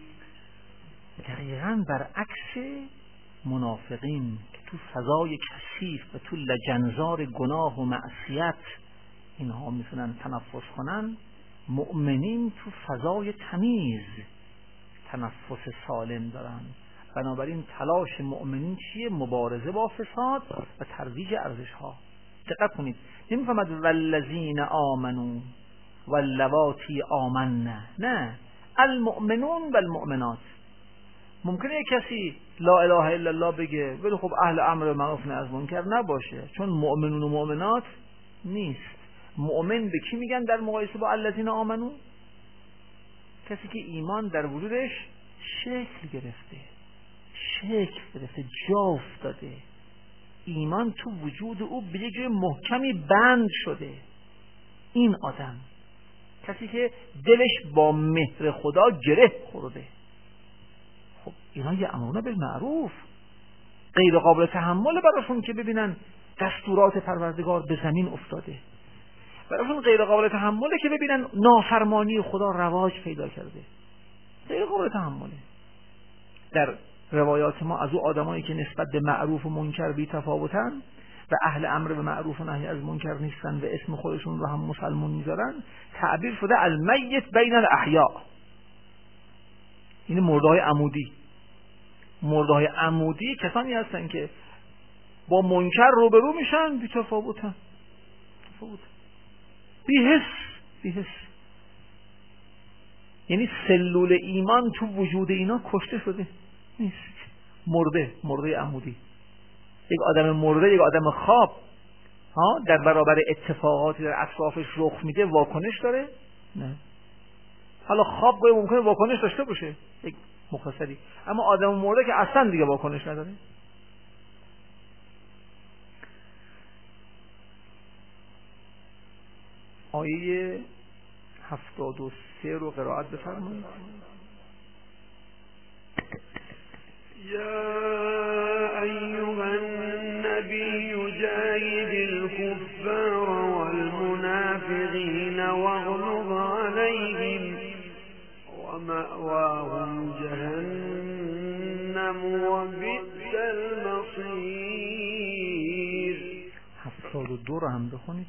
A: دقیقاً برعکس منافقین که تو فضای کثیف و تو لجنزار گناه و معصیت اینها میتونن تنفس کنن، مؤمنین تو فضای تمیز تنفس سالم دارن. بنابراین تلاش مؤمنین چیه؟ مبارزه با فساد و ترویج ارزش ها. دقت کنید، نمیفهمد والذین آمنو واللواتی آمنن، نه، المؤمنون والمؤمنات. ممکنه یک کسی لا اله الا الله بگه ولی خب اهل امر معروف نهی از منکر نباشه، چون مؤمنون و مؤمنات نیست. مؤمن به کی میگن در مقایسه با الذین آمنو؟ کسی که ایمان در وجودش شکل گرفته، شکل گرفته، جا افتاده، ایمان تو وجود او به یک جای محکمی بند شده. این آدم کسی که دلش با مهر خدا گره خورده. خب اینا یه امرونه بالمعروف، غیر قابل تحمل براشون که ببینن دستورات پروردگار به زمین افتاده، براشون غیر قابل تحمله که ببینن نافرمانی خدا رواج پیدا کرده، غیر قابل تحمله. در روایات ما از او آدمایی که نسبت به معروف و منکر بی تفاوتن و اهل امر به معروف و نهی از منکر نیستن و اسم خودشون رو هم مسلمون میذارن، تعبیر شده المیت بین الاحیاء. این مرده‌های عمودی. مرده‌های عمودی کسانی هستن که با منکر روبرو میشن، بی تفاوتن، تفاوت بی حس، بی حس. یعنی سلول ایمان تو وجود اینا کشته شده نیست، مرده، مرده عمودی. یک آدم مرده، یک آدم خواب ها در برابر اتفاقاتی در اطرافش رخ میده واکنش داره؟ نه. حالا خواب باید ممکنه واکنش داشته باشه یک مختصری، اما آدم مرده که اصلا دیگه واکنش نداره. آیه هفتاد و سه رو قرائت بفرمایید.
B: یا ایها النبی جاهد الكفار والمنافقین واغلظ علیهم ومأواهم جهنم وبئس المصیر.
A: هفتاد و دو رو هم بخونید.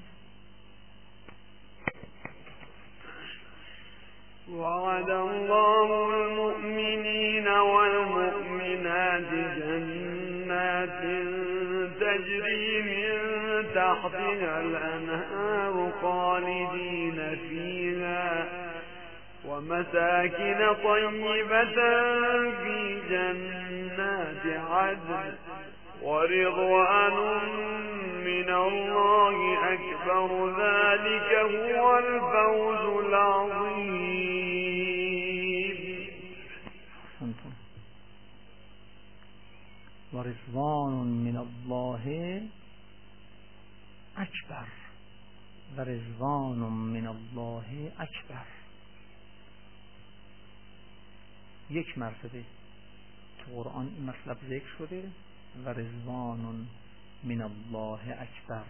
B: وعد الله المؤمنين والمؤمنات جنات تجري من تحتها الأنهار خالدين فيها ومساكن طيبة في جنات عدن ورضوان من الله أكبر ذلك هو الفوز العظيم.
A: ورضوان من الله أكبر ورضوان من الله أكبر. یک مرتبه تو قرآن این مطلب ذکر شده، ورضوان من الله اکبر.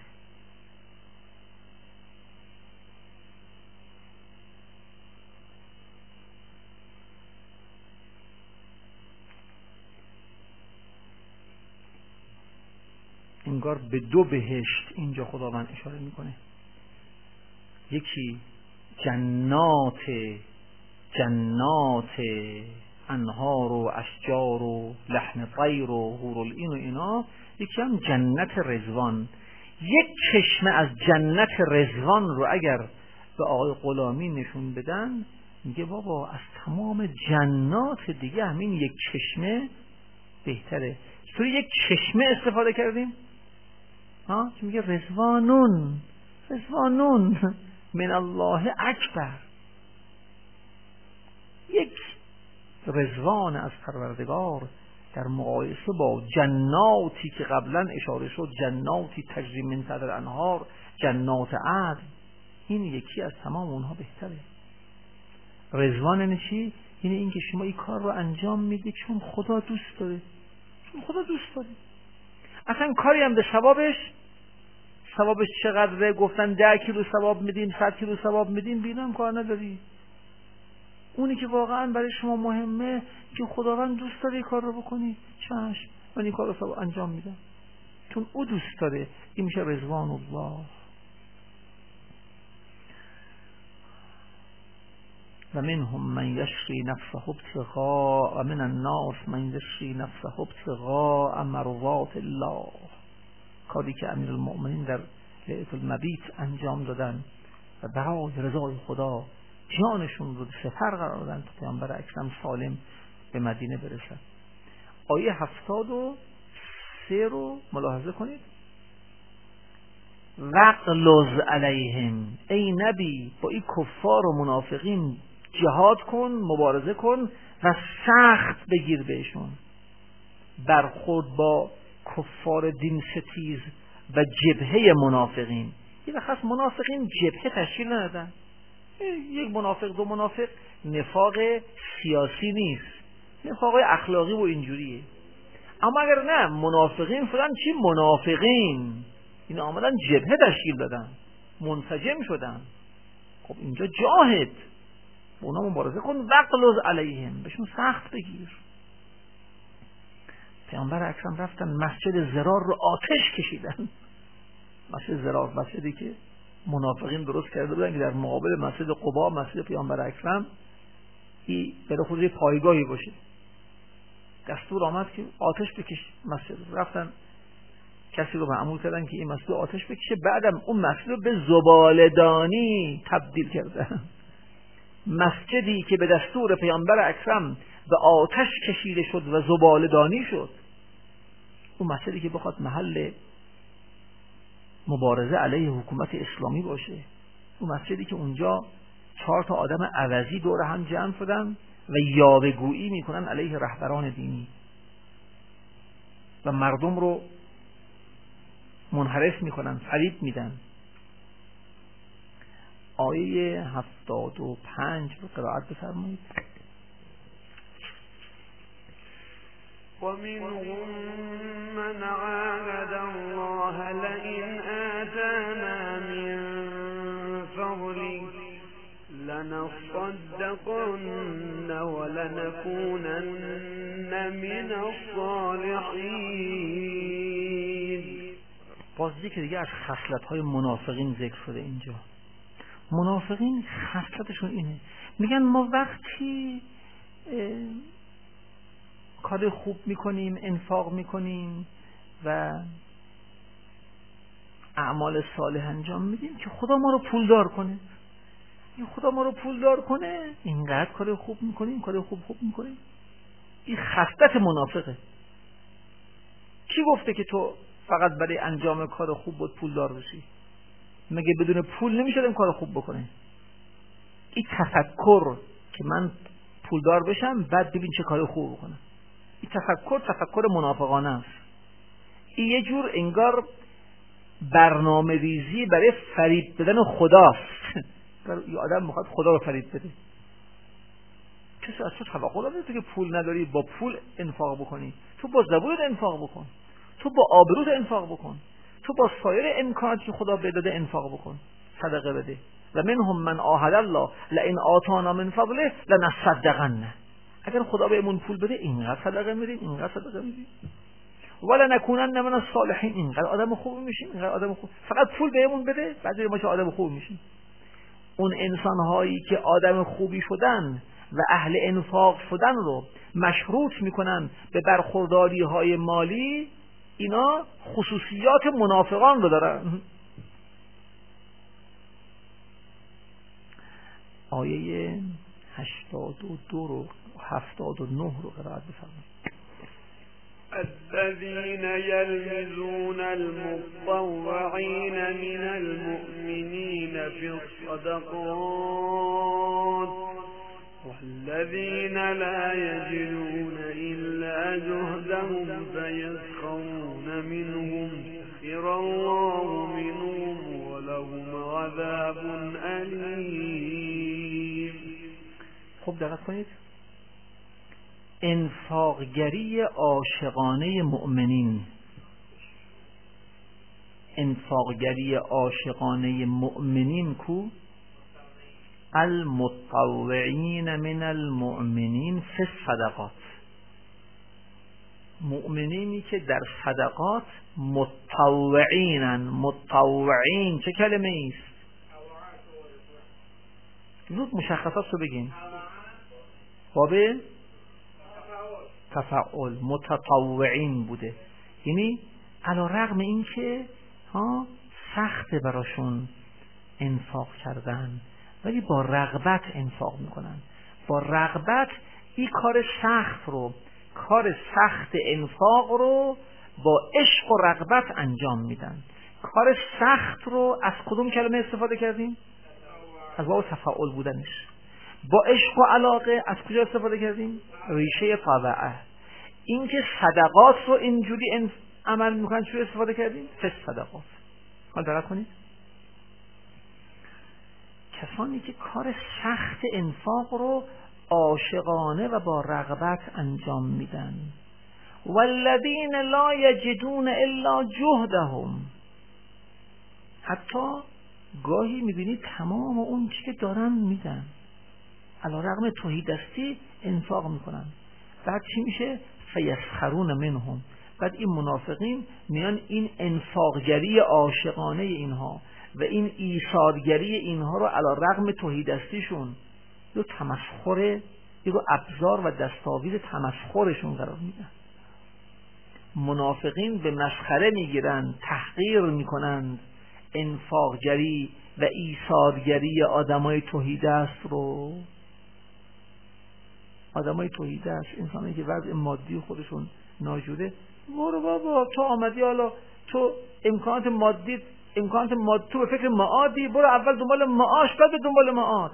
A: انگار به دو بهشت اینجا خداوند اشاره میکنه. یکی جنات جنات انهار و اشجار و لحم طیر و حورالعین و اینا، یکی هم جنت رضوان. یک چشمه از جنت رضوان رو اگر به آقای غلامی نشون بدن، میگه بابا از تمام جنات دیگه همین یک چشمه بهتره. چطوری یک چشمه استفاده کردیم؟ ها؟ چون میگه رضوانون رضوانون من الله اکبر. یک رضوان از پروردگار در مقایسه با جناتی که قبلا اشاره شد، جناتی تجری من تحتها الانهار، جنات عدن، این یکی از تمام اونها بهتره. رضوان یعنی چی؟ یعنی اینکه شما این کار رو انجام میدی چون خدا دوست داره، چون خدا دوست داره. اصلا کاری هم به ثوابش ثوابش چقدره؟ گفتن ده کیلو ثواب میدیم، صد کیلو ثواب میدیم، بینم کار نداری. اونی که واقعا برای شما مهمه که خداوند دوست داره این کار رو بکنی، چشم من این کار رو انجام میدم چون او دوست داره. این میشه رضوان الله. و منهم من یشری نفسه ابتغاء و من الناس من یشری نفسه ابتغاء مرضات الله. کاری که امیرالمؤمنین در لیلة المبیت انجام دادن و برای رضای خدا جانشون رو سپر قرار دادن تا پیامبر اکرم سالم به مدینه برسن. آیه هفتاد و سه رو ملاحظه کنید. وغلظ علیهم، ای نبی با این کفار و منافقین جهاد کن، مبارزه کن و سخت بگیر بهشون. برخورد با کفار دین ستیز و جبهه منافقین. یه وقت منافقین جبهه تشکیل ندادن. یک منافق دو منافق نفاق سیاسی نیست، نفاق اخلاقی و اینجوریه. اما اگر نه منافقین فلان چی منافقین این آمدن جبهه تشکیل دادن منسجم شدن، خب اینجا جاهد اونا مبارزه کن وقلظ علیهم بهشون سخت بگیر. پیامبر اکرم رفتن مسجد زرار رو آتش کشیدن. مسجد زرار مسجدی که منافقین درست کرده بودن که در مقابل مسجد قبا مسجد پیامبر اکرم این به خودی پایگاهی باشه. دستور آمد که آتش بکش مسجد. رفتن کسی رو مأمور کردن که این مسجد آتش بکشه، بعدم اون مسجد رو به زباله‌دانی تبدیل کردن. مسجدی که به دستور پیامبر اکرم به آتش کشیده شد و زباله‌دانی شد، اون مسجدی که بخواد محل مبارزه علیه حکومت اسلامی باشه، اون مسجدی که اونجا چهار تا آدم عوضی دور هم جمع شدن و یاوه‌گویی میکنن علیه رهبران دینی و مردم رو منحرف میکنن، فریب میدن. آیه هفتاد و پنج رو قرائت بفرمایید.
B: ومنهم من عاهد الله لئن آتانا من فضله لنصدقن ولنكونن من الصالحین.
A: باز ذکر دیگه از خصلت‌های منافقین ذکر شده اینجا. منافقین خصلتشون اینه، میگن ما وقتی کار خوب میکنیم انفاق میکنیم و اعمال صالح انجام میدیم که خدا ما رو پولدار کنه. این خدا ما رو پولدار کنه اینقدر کار خوب میکنیم کار خوب خوب میکنیم. این خصلت منافقه. کی گفته که تو فقط برای انجام کار خوب بود پولدار بشی؟ مگه بدون پول نمیشه این کار خوب بکنه؟ این تفکر که من پولدار بشم بعد ببین چه کار خوب بکنم، این تفکر تفکر منافقانه است. این یه جور انگار برنامه ریزی برای فریب دادن خداست. یه آدم میخواد خدا رو فریب بده. کسی از تو توقع داره که پول نداری با پول انفاق بکنی؟ تو با زبونت انفاق بکن، تو با آبروت انفاق بکن، تو با سایر امکاناتی که خدا بده داده انفاق بکن، صدقه بده. و منهم من عاهد الله لئن آتانا من فضله لنصدقن. اگر خدا بهمون پول بده اینقدر صدقه میدیم اینقدر صدقه میدیم. ولنکونن من الصالحین. اینقدر آدم خوب میشیم اینقدر آدم خوب. فقط پول بهمون بده بعد ما چه آدم خوب میشیم. اون انسان هایی که آدم خوبی شدن و اهل انفاق شدن رو مشروط میکنن به برخورداری های مالی، اینا خصوصیات منافقان رو دارن. آیه هشتاد و دو رو هفتاد و نه رو قرائت بفرمایید.
B: الذين يلمزون المطوعين من المؤمنين في الصدقات والذين لا يجدون إلا جهدهم فيسخرون منهم سخر الله منهم ولهم عذاب أليم.
A: خب دقت کنید، انفاقگری عاشقانه مؤمنین، انفاقگری عاشقانه مؤمنین کو المطوعین من المؤمنین فی الصدقات، مؤمنینی که در صدقات مطوعینن. مطوعین چه کلمه ایست؟ زود مشخصات رو بگین. باب تفعول متطوعین بوده، یعنی علی رغم این که ها سخت براشون انفاق کردن ولی با رغبت انفاق میکنن. با رغبت این کار سخت رو، کار سخت انفاق رو با عشق و رغبت انجام میدن. کار سخت رو از کدوم کلمه استفاده کردیم؟ از باب تفعول بودنش. با عشق و علاقه از کجا استفاده کردیم؟ ریشه طبعه. این که صدقات رو اینجوری عمل میکنن چجوری استفاده کردیم؟ فس صدقات. حال دقت کنید، کسانی که کار سخت انفاق رو عاشقانه و با رغبت انجام میدن. والذین لا یجدون الا جهدهم. حتی گاهی میبینی تمام اون چی که دارن میدن، علی رغم توحیدستی انفاق میکنن. بعد چی میشه؟ فیسخرون منهم. بعد این منافقین میان این انفاقگری عاشقانه اینها و این ایثارگری اینها رو علی رغم توحیدستیشون رو تمسخر، رو ابزار و دستاویز تمسخرشون قرار میدن. منافقین به مسخره میگیرن، تحقیر میکنند انفاقگری و ایثارگری آدمای توحیدست رو. آدمای توحیدست، انسانی که وضع مادی خودشون ناجوره، برو بابا تو آمدی، حالا تو امکانات مادی امکانات مادی تو به فکر معادی، برو اول دنبال معاش بعد به دنبال معاد.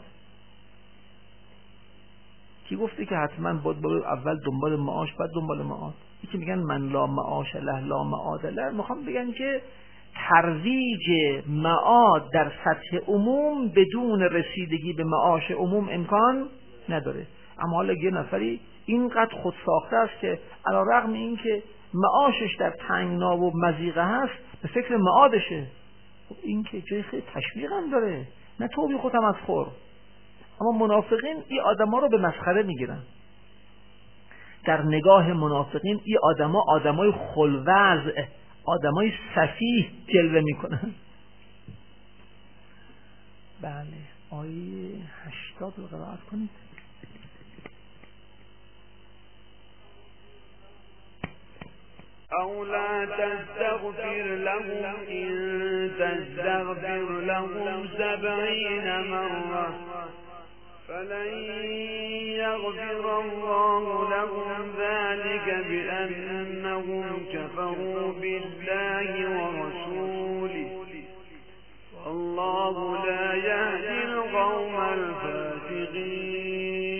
A: کی گفته که حتما باید برو اول دنبال معاش بعد دنبال معاد؟ یکی میگن من لا معاش له لا معاد له، میخوام بگن که ترویج معاد در سطح عموم بدون رسیدگی به معاش عموم امکان نداره. اما حالا یه نفری اینقدر خود ساخته است که علی رغم این که معاشش در تنگنا و مضیقه هست به فکر معادشه. خب این که جای خیلی تشویق هم داره، نه توبی خودم از خور. اما منافقین این آدما رو به مسخره میگیرن. در نگاه منافقین این آدما آدمای خلوزع، آدمای سفیه جلوه میکنن. بله، آیه هشتاد رو قرائت کنید.
B: أو لا تستغفر لهم إن تستغفر لهم سبعين مرة فلن يغفر الله لهم ذلك بأنهم كفروا بالله ورسوله والله لا يهدي القوم الفاسقين.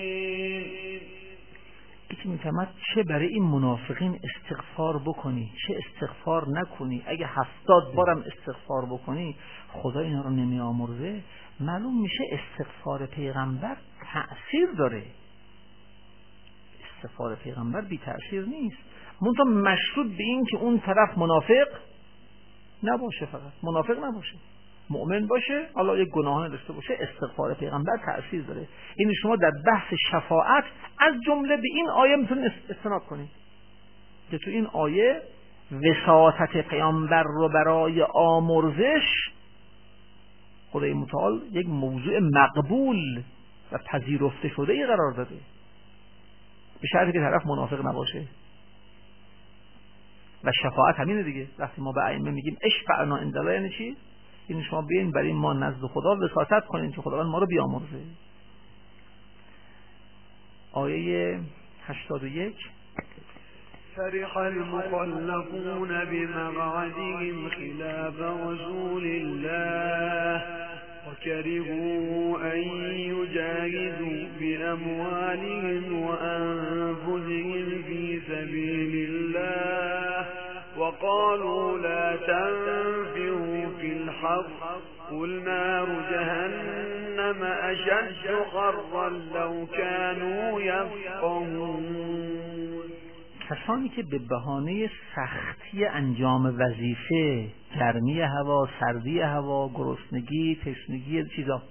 A: میفهمد چه برای این منافقین استغفار بکنی چه استغفار نکنی. اگه هفتاد بارم استغفار بکنی خدا اینا رو نمی آمرزه. معلوم میشه استغفار پیغمبر تأثیر داره. استغفار پیغمبر بی تأثیر نیست، منتها مشروط به این که اون طرف منافق نباشه، فقط منافق نباشه، مؤمن باشه، حالا یک گناه نداشته باشه. استغفار پیغمبر تأثیر داره. این شما در بحث شفاعت از جمله به این آیه میتونید استناد کنید که تو این آیه وساطت پیامبر رو برای آمرزش خدای متعال یک موضوع مقبول و پذیرفته شده ای قرار داده، به شرطی که طرف منافق نباشه. و شفاعت همینه دیگه. وقتی ما به ائمه میگیم اشفعنا عند الله یعنی چی؟ این شما بیاین برای ما نزد خدا وساطت کنین که خداوند ما رو بیامرزه. آیه هشتاد و یک.
B: فرح المخلفون بمقعدهم خلاف رسول الله وكرهوا أن يجاهدوا بأموالهم وأنفسهم في سبيل الله وقالوا لا تنفروا في الحر قل نار جهنم أشد حرا لو كانوا يفقهون.
A: کسانی که به بهانه سختی انجام وظیفه، گرمی هوا، سردی هوا، گرسنگی، تشنگی چیزا،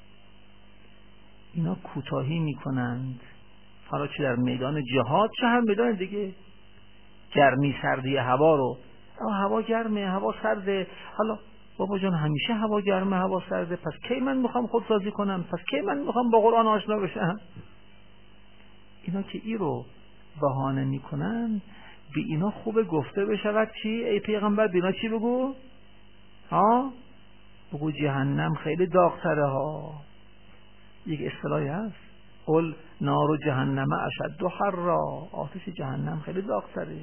A: اینا کوتاهی میکنند، حالا چه در میدان جهاد چه هر میدان دیگه، گرمی سردی هوا رو، هوا گرمه هوا سرده، حالا بابا جان همیشه هوا گرمه هوا سرده، پس کی من میخوام خودسازی کنم، پس کی من میخوام با قرآن آشنا بشم. اینا که ای رو بهانه میکنن، به اینا خوبه گفته بشود چی؟ ای پیغمبر بینا چی بگو؟ ها؟ بگو جهنم خیلی داغ‌تره ها. یک اصطلاحی هست، قل نار جهنم اشد حرا، آتش جهنم خیلی داغ‌تره.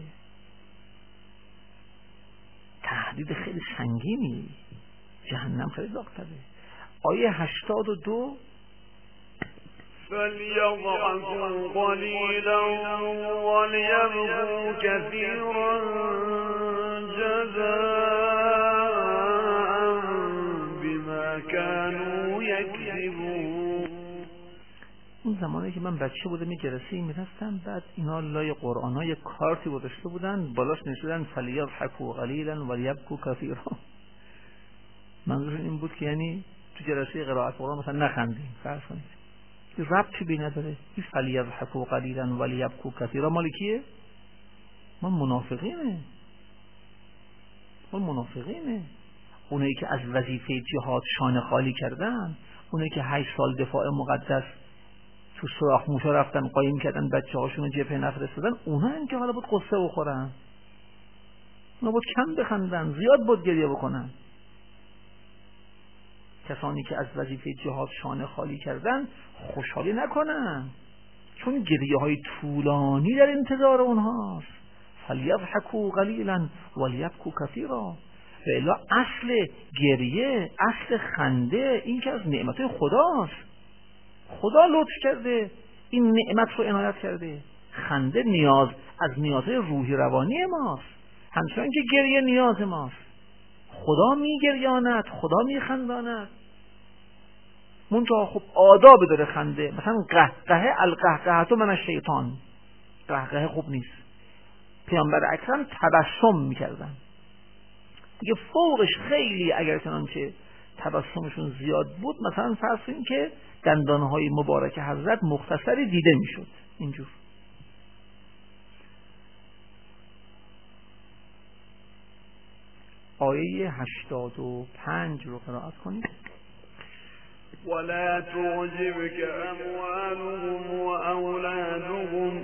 A: تهدید خیلی سنگینی، جهنم خیلی داغ‌تره. آیه هشتاد و دو.
B: فليضحكوا قليلا وليبكوا كثيرا جزاء بما كانوا يكسبون.
A: اون زمانی که من بچه بودم یه جلسه‌ای میرفتم، بعد اینا لای قرآن‌ها یه کارتی گذاشته بودن، بالاش نوشتن فلیضحکوا قلیلا ولیبکوا کثیرا. منظور این بود که یعنی تو جلسه قرائت قرآن مثلا نخندیم، فرض کنید. این ربطی به نداره. این فلیضحکوا قلیلا ولیبکوا کثیرا مال کیه؟ مال منافقینه. مال منافقینه. اونایی که از وظیفه جهاد شانه خالی کردن، اونایی که هشت سال دفاع مقدس تو سوراخ موشا رفتن قایم کردن، بچه هاشون رو جبهه نفرستادن، اونا این که حالا بود قصه بخورن، اونا بود کم بخندن، زیاد بود گریه بکنن. کسانی که از وظیفه جهاد شانه خالی کردن خوشحالی نکنن، چون گریه های طولانی در انتظار اونهاست. فلیضحکوا قلیلا ولیبکوا کثیرا. و الا اصل گریه، اصل خنده این که از نعمت خداست. خدا لطف کرده، این نعمت رو عنایت کرده. خنده نیاز از نیازهای روحی روانی ماست، همچنان که گریه نیاز ماست. خدا میگریاند، خدا میخنداند. منتها خب آداب داره خنده. مثلا قهقه، القهقه من الشیطان، قهقه خوب نیست. پیامبر اکرم تبسم میکردن دیگه، فوقش خیلی اگر چنانچه تبسمشون زیاد بود، مثلا فرض کنیم که دندانهای مبارک حضرت مختصری دیده میشد اینجور. آیه هشتاد و پنج رو قرائت کنید.
B: ولا تعجبك أموالهم وأولادهم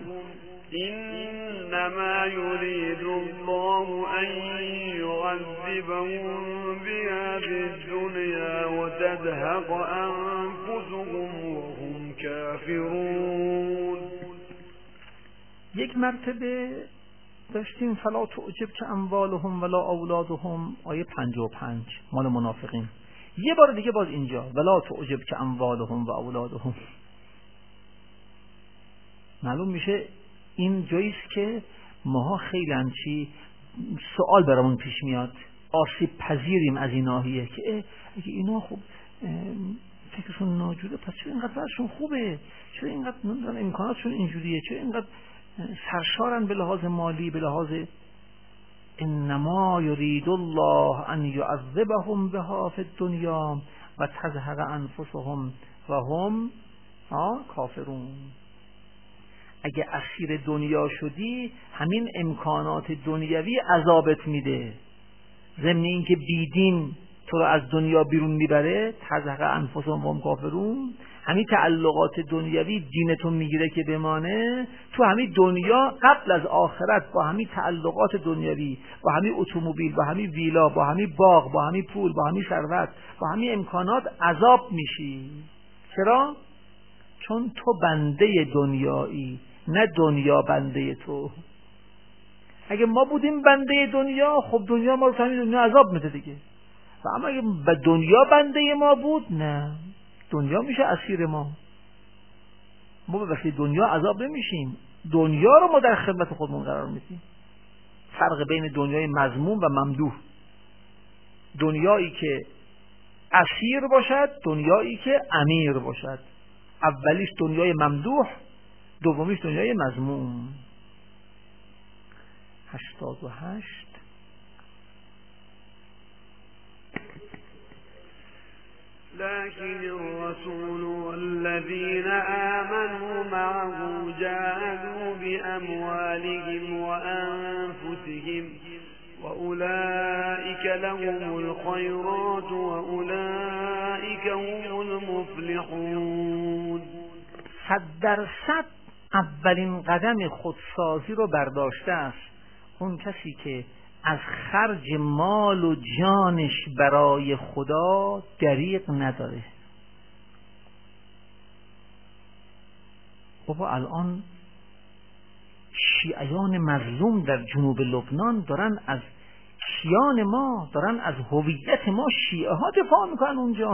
B: إنما يريد الله أن يعذبهم بها في الدنيا وتزهق أنفسهم وهم كافرون.
A: یک مرتبه داشتیم فلا تعجبك اموالهم ولا اولادهم، آیه پنجاه و پنج مال منافقین. یه بار دیگه باز اینجا ولا تعجبك اموالهم و اولادهم. معلوم میشه این جاییست که ماها خیلی انچی سوال برامون پیش میاد، آسیب پذیریم از این ناحیه که اگه اینا خوب فکرشون ناجوره، پس چرا اینقدر برشون خوبه، چرا اینقدر امکاناتشون اینجوریه، چرا اینقدر سرشارن به لحاظ مالی، به لحاظ. انما یرید الله ان یعذبهم بها فی الدنیا و تزهق انفسهم و هم کافرون. اگه اسیر دنیا شدی، همین امکانات دنیوی عذابت میده، ضمن این که بیدین تو رو از دنیا بیرون میبره. تزهق انفسهم و هم کافرون، همین تعلقات دنیوی دینتون میگیره که بمانه تو همین دنیا. قبل از آخرت با همین تعلقات دنیوی، با همین اتومبیل، با همین ویلا، با همین باغ، با همین پول، با همین ثروت، با همین امکانات عذاب میشی. چرا؟ چون تو بنده دنیایی، نه دنیا بنده تو. اگه ما بودیم بنده دنیا، خب دنیا ما رو تو همین دنیا عذاب میده دیگه. و اما اگه به دنیا بنده ما بود، نه، دنیا میشه اسیر ما. ما به وسیله دنیا عذاب نمیشیم، دنیا رو ما در خدمت خودمون قرار میدیم. فرق بین دنیای مذموم و ممدوح: دنیایی که اسیر باشد، دنیایی که امیر باشد. اولیش دنیای ممدوح، دومیش دنیای مذموم. هشتاد و هشت.
B: لكن الرسول والذين آمنوا معه جاهدوا بأموالهم وأنفسهم وأولئك لهم الخيرات وأولئك هم المفلحون.
A: صد درصد اولین قدم خودسازی رو برداشته است اون کسی که از خرج مال و جانش برای خدا دریغ نداره. بابا الان شیعیان مظلوم در جنوب لبنان دارن از کیان ما، دارن از هویت ما شیعه ها دفاع میکنن اونجا.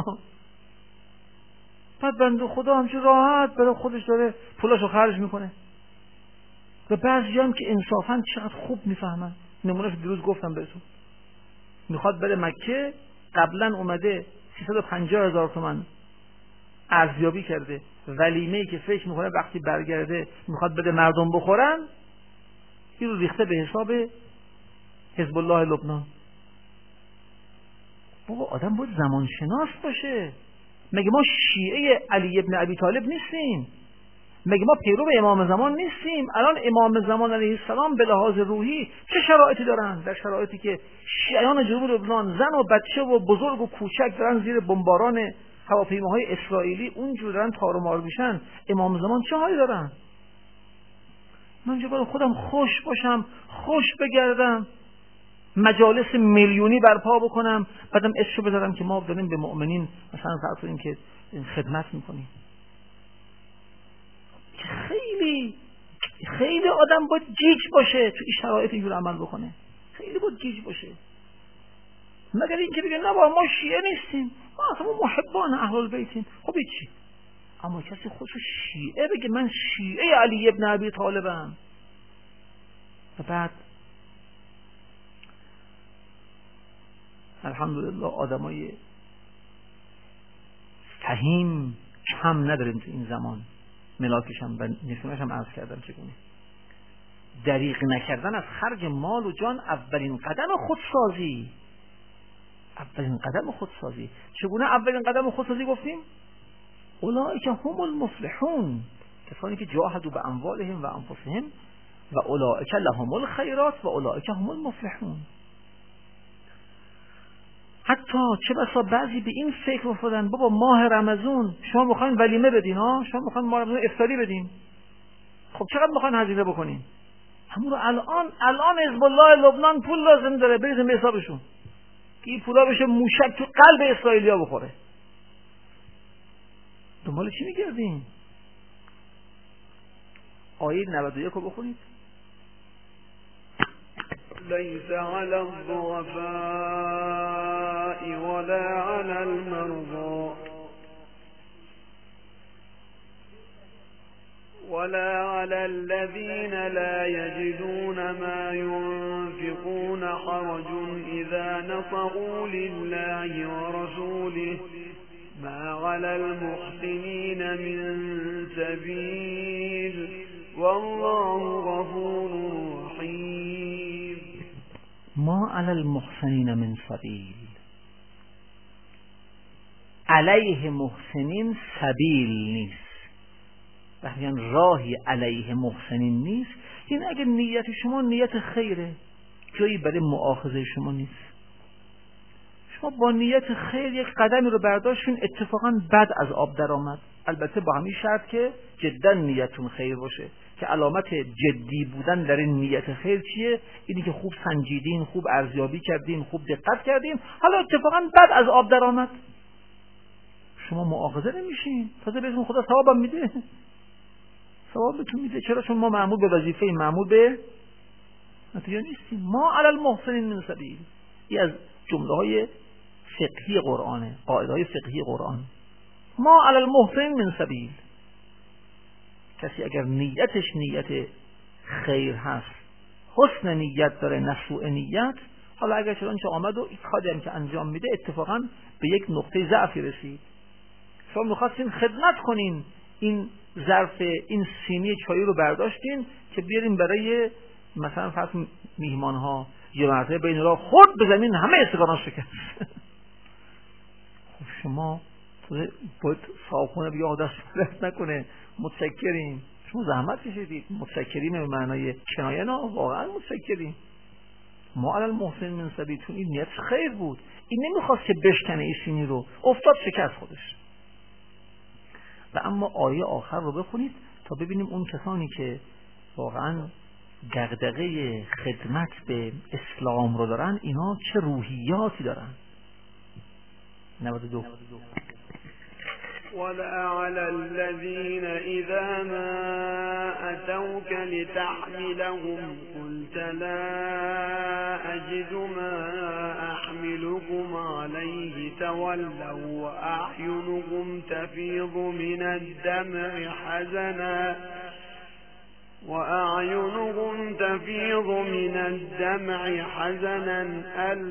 A: بعد بنده خدا همچه راحت برای خودش داره پولاشو خرج میکنه. و بعضی هم که انصافاً چقدر خوب میفهمن. نمونهش دیروز گفتم بهتون، میخواد بره مکه، قبلا اومده سیصد و پنجاه هزار تومان ارزیابی کرده، ولیمه‌ای که فکر میکنه وقتی برگرده میخواد بده مردم بخورن، این رو ریخته به حساب حزب الله لبنان. بابا آدم باید زمان شناس باشه. مگه ما شیعه علی ابن ابی طالب نیستیم؟ مگه ما پیرو امام زمان نیستیم؟ الان امام زمان علیه السلام به لحاظ روحی چه شرایطی دارن؟ در شرایطی که شیعیان جنوب لبنان زن و بچه و بزرگ و کوچک دارن زیر بمباران هواپیماهای اسرائیلی اونجور دارن تار و مار میشن، امام زمان چه حالی دارن؟ من جا برای خودم خوش باشم، خوش بگردم، مجالس میلیونی برپا بکنم، بعدم اسمشو بذارم که ما داریم به مؤمنین مثلا فرض کنیم که خدمت میکنیم. خیلی خیلی آدم باید گیج باشه تو این شرایط اینجور عمل بکنه، خیلی باید گیج باشه. مگر اینکه بگه نه با ما شیعه نیستیم، ما اصلا محبان اهل البیتیم. خب چی؟ اما کسی خودش شیعه بگه من شیعه علی ابن ابی طالبم، و بعد الحمدلله آدمای فهیم کم نداریم تو این زمان. ملاکش هم و نشونش هم عرض کردم چگونه دریغ نکردن از خرج مال و جان اولین قدم خودسازی. اولین قدم خودسازی چگونه اولین قدم خودسازی گفتیم؟ اولئک هم المفلحون، کسانی که جاهدوا باموالهم و انفسهم و اولئک لهم الخیرات و اولئک هم المفلحون. حتی چه بسا بعضی به این فکر افتادن بابا ماه رمضان شما میخواین ولیمه بدین ها، شما میخواین ماه رمضان افطاری بدین، خب چقدر میخواین هزینه بکنین؟ همون رو الان الان حزب الله لبنان پول لازم داره، بریزیم به حسابشون که این پولا بشه موشک تو قلب اسرائیلیا بخوره. دنبال چی میگردین؟ آیه نود و یک رو بخونید.
B: ليس على الضعفاء ولا على المرضى ولا على الذين لا يجدون ما ينفقون حرج إذا نصروا لله ورسوله ما على المحسنين من سبيل والله غفور رحيم.
A: ما علی المحسنین من سبیل، علیه محسنین سبیل نیست. وقتی راهی علیه محسنین نیست، این اگر نیت شما نیت خیره جایی برای مؤاخذه شما نیست. شما با نیت خیر یک قدمی رو برداشتین اتفاقا بد از آب در آمد، البته با همین شرط که جدا نیتون خیر باشه، که علامت جدی بودن در این نیت خیر چیه؟ اینی که خوب سنجیدین، خوب ارزیابی کردین، خوب دقت کردین، حالا اتفاقا بد از آب در آمد، شما مؤاخذه نمیشین، تازه بهتون خدا ثوابم میده، ثوابتون میده. چرا؟ چون ما معمول به وظیفه، معمول به نتیجه نیستیم. ما علی المحسنین من سبیل، این از جمله های فقهی قرآنه، قاعده های فقهی قرآن. ما علی المحسنین من سبیل، کسی اگر نیتش نیت خیر هست، حسن نیت داره، نسوء نیت، حالا اگر چنانچه آمد و این کاری هم که انجام میده اتفاقا به یک نقطه ضعفی رسید، شما میخواستین خدمت کنین، این ظرف این سینی چای رو برداشتین که بیارین برای مثلا فرض میهمان ها یه مرتبه بین راه خود به زمین همه استکاناش شکست. خب شما باید صاحبخونه بگه آقا دست نکنه، متشکریم، شما زحمت کشیدید، متشکریم به معنای کنایه نه، واقعا متشکریم. ما علی المحسن من سبیل، چون این نیت خیر بود، این نمیخواست که بشکنه این سینی رو، افتاد شکست خودش. و اما آیه آخر رو بخونید تا ببینیم اون کسانی که واقعا دغدغه خدمت به اسلام رو دارن اینا چه روحیاتی دارن. نود و دو.
B: ولا على الذين إذا ما أتوك لتحملهم قلت لا أجد ما أحملكم عليه تولوا وأعينهم تفيض من الدمع حزنا وأعينهم تفيض من الدمع حزنا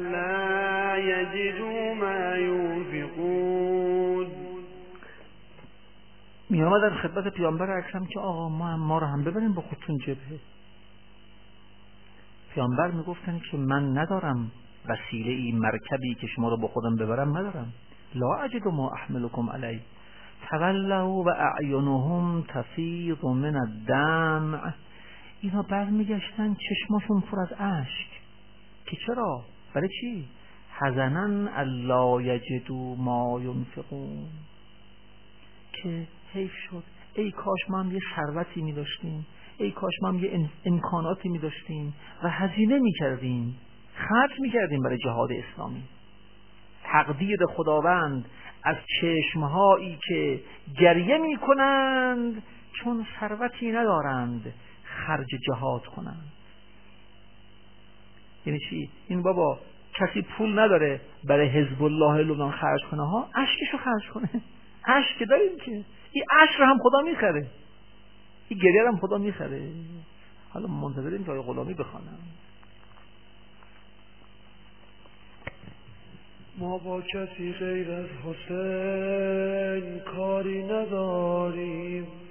B: ألا يجدوا ما ينفقون.
A: می آمدن خدمت پیامبر اکرم که آقا ما هم ما رو هم ببرین با خودتون جبهه. پیامبر میگفتن که من ندارم وسیله ای مرکبی که شما رو با خودم ببرم ندارم. لا اجد ما احملکم علی. تولوا و اعینهم تفیض من الدمع. اینا برمیگشتن چشماشون پر از اشک. که چرا؟ برای چی؟ حزنن الا یجدوا ما ینفقون. که حیف شد، ای کاش ما هم یه ثروتی می داشتیم، ای کاش ما هم یه امکاناتی می داشتیم و هزینه می کردیم، خرج می کردیم برای جهاد اسلامی. تقدیر خداوند از چشمهایی که گریه می کنند چون ثروتی ندارند خرج جهاد کنند. یعنی چی؟ این بابا کسی پول نداره برای حزب الله لبنان خرج کنه ها، اشکشو خرج کنه. اشک داریم که این اشک هم خدا میخره، این گریه هم خدا میخره. حالا منتظریم که آیه غلامی بخوانم.
B: ما با کسی غیر از حسین کاری نداریم،